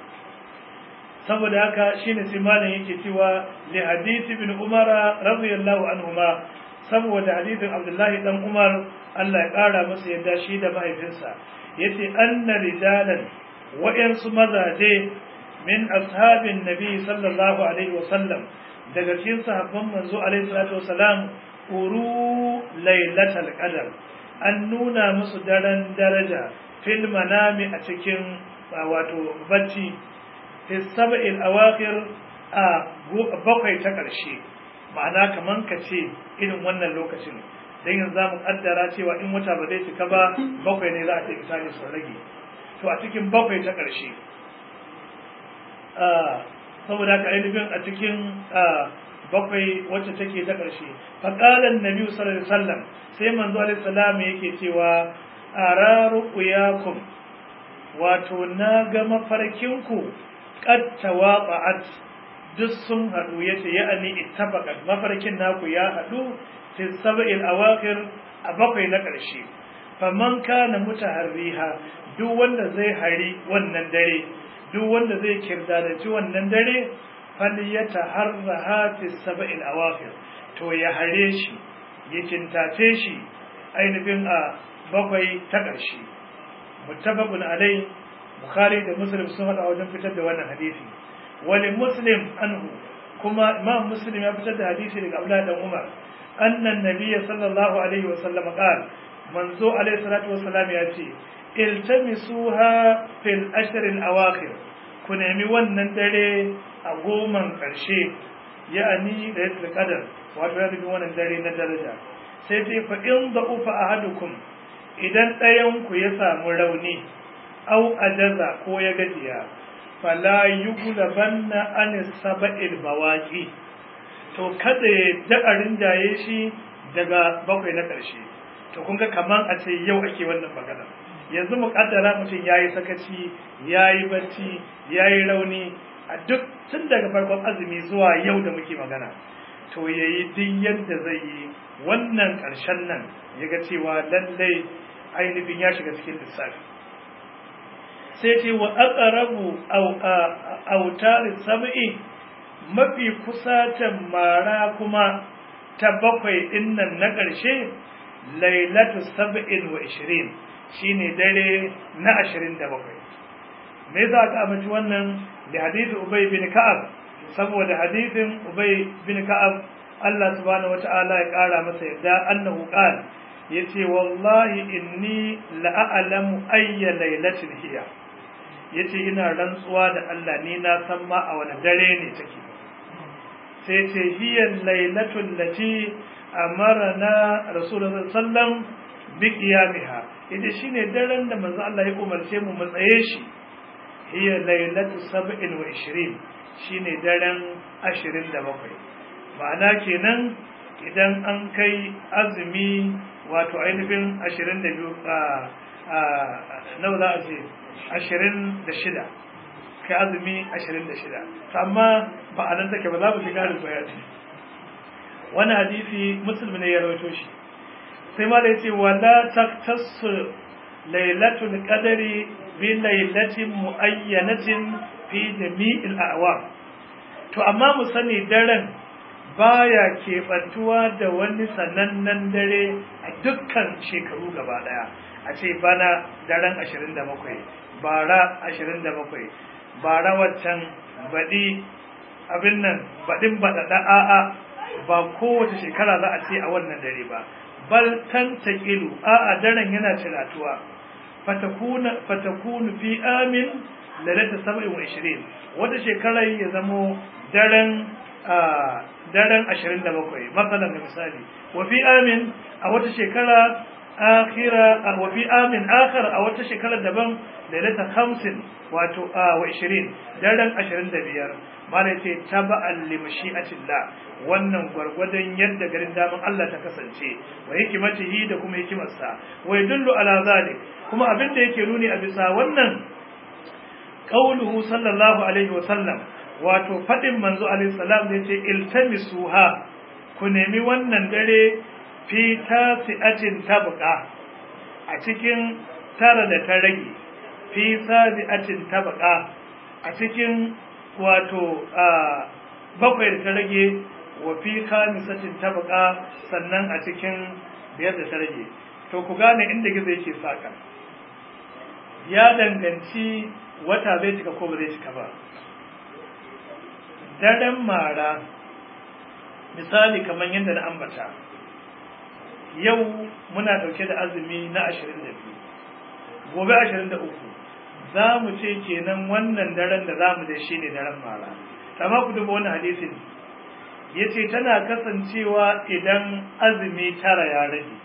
Saboda haka shine sai malam yake cewa li hadith ibn Umar radiyallahu anhuma, saboda hadithin Abdullahi dan Umar Allah ya kara masa yadda shi da mahaifinsa, yace anna rijalan, wa'yansu mazaje min ashabin nabi sallallahu alaihi wasallam, daga cikin sahabban manzo alaihi salatu wasalam, uru lailatul qadr, an nuna musu daren daraja fil manami, a cikin wato bacci, fi sab'il awakhir, a bakwai ta karshe. Ma'ana kaman ka ce irin wannan lokacin, dan yanzu zamu kaddara cewa in wata ba zai cika ba, bakwai ne za a ce misali sun rage, to a cikin bakwai ta karshe, saboda haka ainihin a cikin bakwai wacce take ta karshe. Faqala annabi sallallahu alaihi wasallam, sai manzo alaihi salam yake cewa araru uyakum, wato na ga mafarkinku qad tawaqa'at, duk sun hadu, yace ya'ani ittafaqat, mafarkin naku ya hadu fi sab'il awakhir, a bakwai na karshe. Faman kana mutaharriha, duk wanda zai hari wannan dare, duk wanda zai kirdadaci wannan dare, falyataharraha fi sab'il awakhir, to ya hare shi, ya kintace shi ainihin a bakwai ta karshe. Muttafaqun alai, Bukhari da Muslim sun hada wajen fitar da wannan hadisi. Wali Muslim anhu, kuma Imam Muslim ya fitar da hadisi daga Abdullah dan Umar, annan nabiyyi sallallahu alaihi wa sallam qala, manzo alaihi salatu wa salam ya ce, iltamisuha fil ashr al awakhir, ku nemi wannan dare a goman karshe, ya'ani lailatul qadr, wato ya nemi wannan dare na daraja. Sai dai fa in da'ufa ahadukum, idan ɗayan ku ya samu rauni, au ajaza ko ya gajiya, fala yughlabanna an sab'il bawaqi, to kada ya da'arin jaye shi daga bakwai na karshe. To kun ga kaman a ce yau ake wannan magana, yanzu mu kaddara mutum yayi sakaci yayi bacci yayi rauni a duk tun daga farkon azumi zuwa yau da muke magana to yayi duk yadda zai yi wannan ƙarshen nan yaga cewa lallai ainihin ya shiga cikin lissafi sai ce wa aqrabu autar sab'i mafi kusatan mara kuma ta bakwai dinnan na ƙarshe lailatu 27 shine dare na 27 me za ka amince wannan da hadisi Ubay bin Ka'ab saboda hadisin Ubay bin Ka'ab Allah subhanahu wata'ala ya kara masa yadda annahu qala yace wallahi inni la'alamu ayya lailatin hiya yace ina rantsuwa da Allah ni na san ma a wani dare ne take sai ce hiya lailatul lati amarna rasulullahi sallam bi qiyamiha ita shine daren da manzo Allah ya umarce mu mu tsaye shi hiya lailatu 27 shine daren 27 ma'ana kenan idan an kai azumi wato ainihin 22 nawa za a ce 26 kai azumi 26 amma ba a nan take ba za mu shiga da bayani wani hadisi muslim ne ya rawaito shi sai ma da yace wala taktasu lailatul qadri bi lailatin muayyanatin fi jami'il a'wam to amma mu sani daren baya keɓantuwa da wani sanannen dare a dukkan shekaru gaba daya a ce bana daren 27 bara 27 bara waccan baɗi abin nan baɗin baɗaɗa a'a ba kowace shekara za a ce a wannan dare ba bal tantaqilu a'a daren yana ciratuwa fatakunu fi amin lalata 27 wata shekarar ya zamo daren 27 matsalan da misali wa fi amin a wata shekara akhira wa fi amin akhar a wata shekara daban lalata 50 wato wa 20 daren 25 malai ce taba'an li mashi'atillah wannan gwargwadon yadda garin daman Allah ta kasance wa hikimatihi da kuma hikimarsa wa yadullu ala zalik kuma abin da yake nuni a bisa wannan qauluhu sallallahu alaihi wa sallam wato fadin manzo alaihi salam da yace iltamisuha ku nemi wannan dare fi tasi'atin tabqa a cikin tara da ta rage fi sabi'atin tabqa a cikin wato bakwai da ta rage wa fi khamisatin tabqa sannan a cikin biyar da ta rage to ku gane inda gizo yake saka ya danganci wata zai cika ko ba zai cika ba daren mara misali kamar yadda na ambata yau muna dauke da azumi na 22 gobe 23 za mu ce kenan wannan daren da za mu da shi ne daren mara amma ku duba wannan hadisin ya ce tana kasancewa idan azumi tara ya rage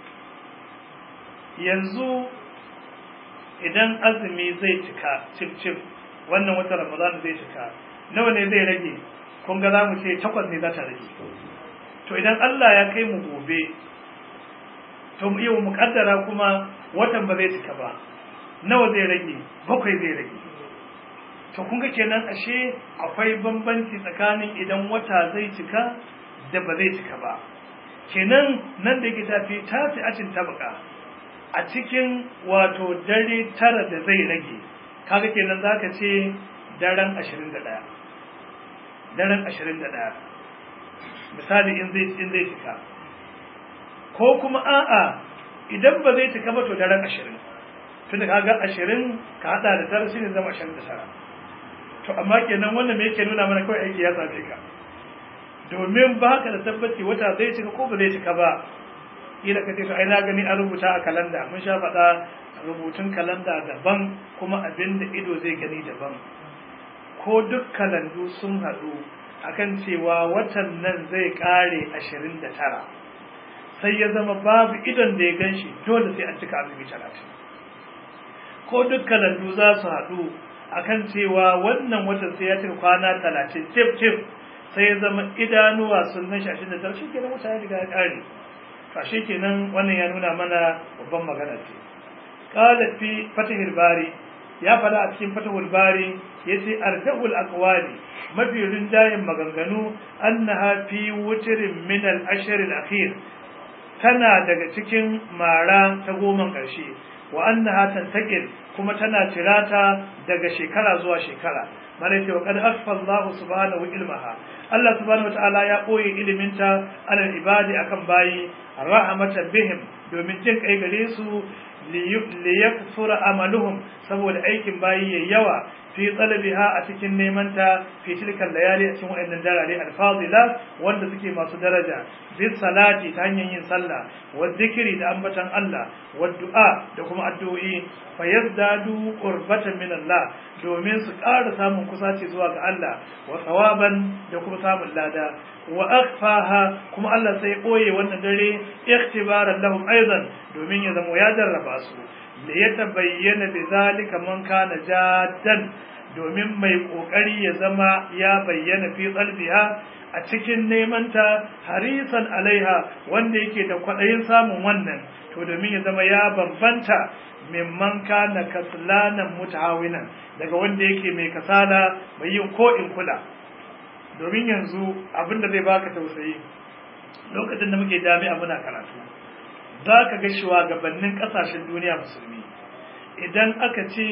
yanzu idan azumi zai cika cif wannan wata ramadan zai cika nawa ne zai rage kun ga za mu ce 8 ne za ta rage to idan Allah ya kai mu gobe to mu iya mu kaddara kuma watan ba zai cika ba nawa zai rage 7 zai rage to kun ga kenan ashe akwai bambanci tsakanin idan wata zai cika da ba zai cika ba kenan nan da yake tafi tasi'atin tabqa a cikin wato dare tara da zai rage kaga kenan zaka ce daren 21 daren 21 misali in zai cika ko kuma a'a idan ba zai cika ba to daren 20 tunda kaga 20 ka hada da tara shine zama 29 to amma kenan wannan me yake nuna mana kawai aiki ya same ka domin ba ka da tabbaci wata zai cika ko ba zai cika ba kila kace to ai na gani an rubuta a kalanda mun sha faɗa rubutun kalanda daban kuma abin da ido zai gani daban ko duk kalandu sun haɗu akan cewa watan nan zai kare 29 sai ya zama babu idon da ya ganshi dole sai an cika azumi 30 ko duk kalandu za su haɗu akan cewa wannan watan sai ya cika kwana 30 tif sai ya zama idanuwa sun ganshi 29 shikenan wata ya riga ya kare to shikenan wannan ya nuna mana babban magana ce qala fi fatihul bari ya fada a cikin fatihul bari yace arjahul aqwali mafi rinjayen maganganu annaha fi wutrin min al-ashr al-akhir tana daga cikin mara ta goman ƙarshe wa annaha tantaqil kuma tana tirata daga shekara zuwa shekara malai ce wa qad akhfa Allah subhanahu ilmaha Allah subhanahu wataala ya koyi iliminta alal ibadi akan bayi rahmatan bihim domin jin kai gare su liyakfura amaluhum saboda aikin bayi yayi yawa fi talabiha a cikin neman ta fi tilkal layali a cikin wayannan darare alfadila wanda suke masu daraja bis salati ta hanyar yin sallah wa zikri da ambatan Allah wa du'a da kuma addu'o'i fa yazdadu qurbatan min Allah domin su ƙara samun kusaci zuwa ga Allah wa thawaban da kuma samun lada wa akhfaha kuma Allah sai koye wannan dare ikhtibaran lahum aidan domin ya zama ya jarraba su da ya tabayyana bizalika man kana jaddan domin mai kokari ya zama ya bayyana fi qalbiha a cikin neman ta harisan alaiha wanda yake da kwadayin samun wannan to domin ya zama ya bambanta mimman kana kaslanan mutahawinan daga wanda yake mai kasala mai yin ko in kula domin yanzu abinda zai baka tausayi lokacin da muke jami'a muna karatu zaka ga shugabannin kasashen duniya musulmi idan aka ce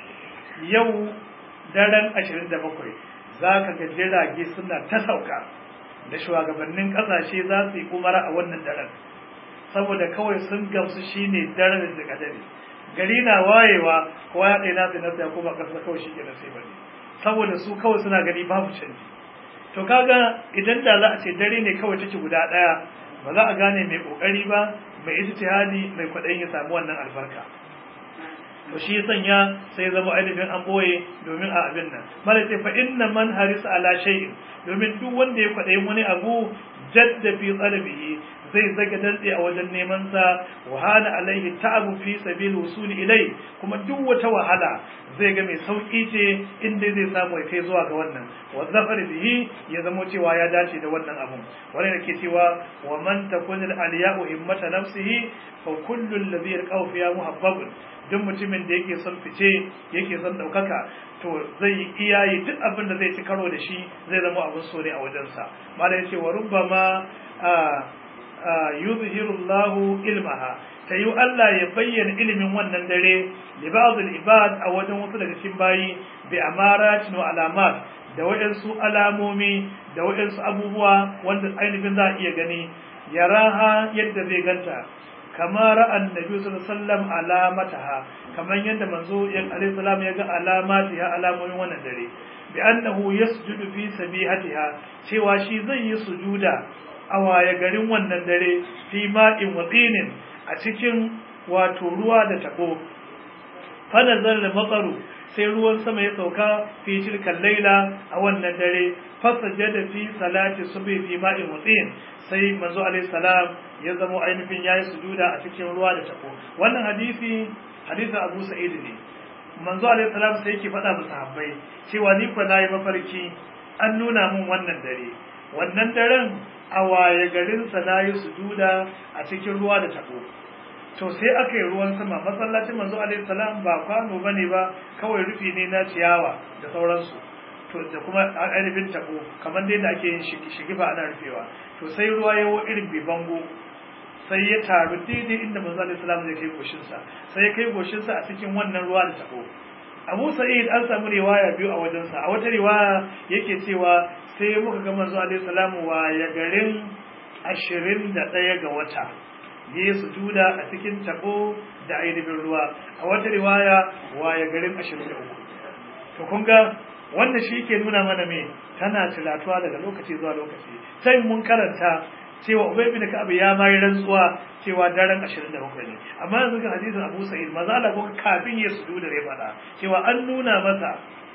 yau daren 27 zaka ga jirage suna ta sauka da shugabannin kasashe za su yi umara a wannan daren saboda kawai sun gamsu shine daren da kadari gari na wayewa kowa ya daina sai nasa ya koma kasa kawai shi kenan sai bane saboda su kawai suna gani babu canji to kaga idan da za a ce dare ne kawai take guda daya ba za a gane mai kokari ba mai ijtihadi mai kwadayin ya samu wannan albarka to shi sanya sai zama ainihin an boye domin a abin nan malaka fa inna man harisa ala shay'in domin duk wanda ya kwadayin wani abu jadda fi talabihi zai zaga dantse a wajen neman sa wahala alaihi ta'abu fi sabil wusul ilai kuma duk wata wahala zai ga mai sauki ce inda zai samu kai zuwa ga wannan wa zafar bihi ya zamo cewa ya dace da wannan abun wanda yake cewa wa man takunil aliya'u himmata nafsihi fa kullu alladhi yarqaw fiha muhabbabun duk mutumin da yake son fice yake son daukaka to zai iyaye duk abin da zai ci karo da shi zai zama abin so ne a wajensa malai yace wa rubbama yuzhiru Allahu ilmaha tayu Allah ya bayyana ilimin wannan dare li ba'd al-ibad a wajen wasu daga cikin bayi bi amaratin wa alamat da waɗansu alamomi da waɗansu abubuwa wanda ainihin za a iya gani yaraha yadda zai ganta kama ra'an nabi sallallahu alaihi wasallam alamataha kaman yadda manzo alaihi salam ya ga alamatiha alamomin wannan dare bi annahu yasjudu fi sabihatiha cewa shi zai yi sujuda a waye garin wannan dare fi ma'in wa tinin a cikin wato ruwa da tabo fa nazal mataru sai ruwan sama ya sauka fi tilkal laila a wannan dare fa sajada fi salati subhi fi ma'in wa tin sai manzo alaihi salam ya zama ainihin yayi sujuda a cikin ruwa da tabo wannan hadisin Abu Sa'id ne manzo alaihi salam sai yake faɗa musu sahabbai cewa ni fa nayi mafarki an nuna mun wannan daren a waye garin sa nayi sujuda a cikin ruwa da tabo to sai aka yi ruwan sama masallacin manzo alaihi salam ba kwano bane ba kawai rufi ne na ciyawa da sauransu to da kuma ainihin tabo kamar dai da ake yin shigifa ana rufewa to sai ruwa yawo irin bi bango sai ya taru daidai inda manzo alaihi salam zai kai goshin sa sai ya kai goshin sa a cikin wannan ruwa da tabo Abu Sa'id an samu riwaya biyu a wajen sa a wata riwaya yake cewa sai muka ga manzo alaihi salam wa ya garin 21 ga wata ya sujuda a cikin tabo da ainihin ruwa a wata riwaya wa ya garin 23 to kun ga wanda shi ke nuna mana me tana tilatuwa daga lokaci zuwa lokaci sai mun karanta cewa Ubay bin Ka'ab ya mai rantsuwa cewa daren 27 ne amma yanzu ga hadisin Abu Sa'id maza Allah ko kafin ya sujuda ya fada cewa an nuna masa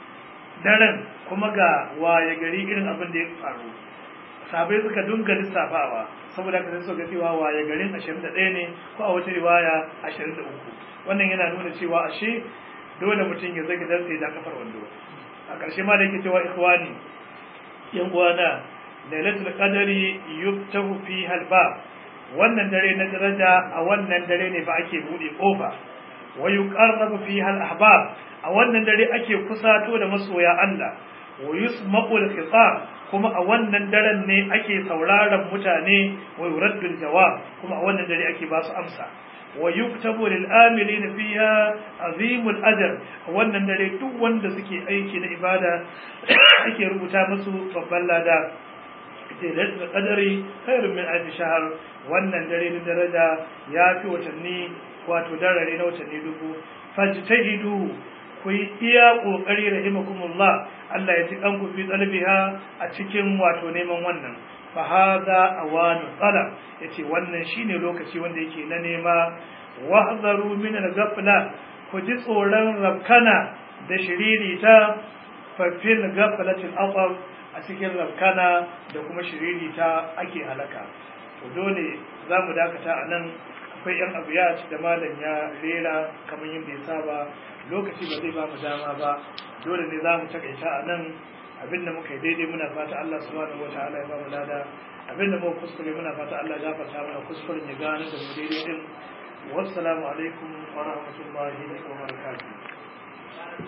daren kuma ga waye gari irin abin da ya faru sabai suka dunga lissafawa saboda haka sai suka cewa waye garin 21 ne ko a wata riwaya 23 wannan yana nuna cewa ashe dole mutum ya zage dan sai da kafar wando a ƙarshe ma da yake cewa ikhwani yan uwana lailatul qadari yuftahu fiha albab wannan dare na daraja a wannan dare ne ba ake bude kofa wa yuqarrabu fiha al-ahbab a wannan dare ake kusato da masoya Allah wa yusma'u al-khitab kuma a wannan daren ne ake sauraron mutane wa yuraddu al-jawab kuma a wannan dare ake ba su amsa wa yuktabu lil amilina fiha azimul ajr wannan dare duk wanda suke aiki na ibada ake rubuta musu babban lada da qadari khairun min alf shahr wannan dare da daraja yafi watanni wato darare na watanni dubu fajtahidu ku yi iya kokari rahimakumullah Allah ya ji kanku fi talbiha a cikin wato neman wannan fa hada awanu talab yace wannan shine lokaci wanda yake na nema wahzaru min al-ghafla ku ji tsoron rabkana da shiririta fa fil ghaflati al-aqab a cikin rabkana da kuma shiririta ake halaka to dole zamu dakata anan akwai yan abiyat da malam ya rera kamar yadda ya saba lokaci ba zai ba mu dama ba dole ne zamu takaita anan abinda muka yi daidai muna fata Allah subhanahu wataala ya ba mu lada abinda muka kuskure muna fata Allah ya gafarta mana kuskuren ya gane da mu daidai din wassalamu alaikum wa rahmatullahi wa barakatuh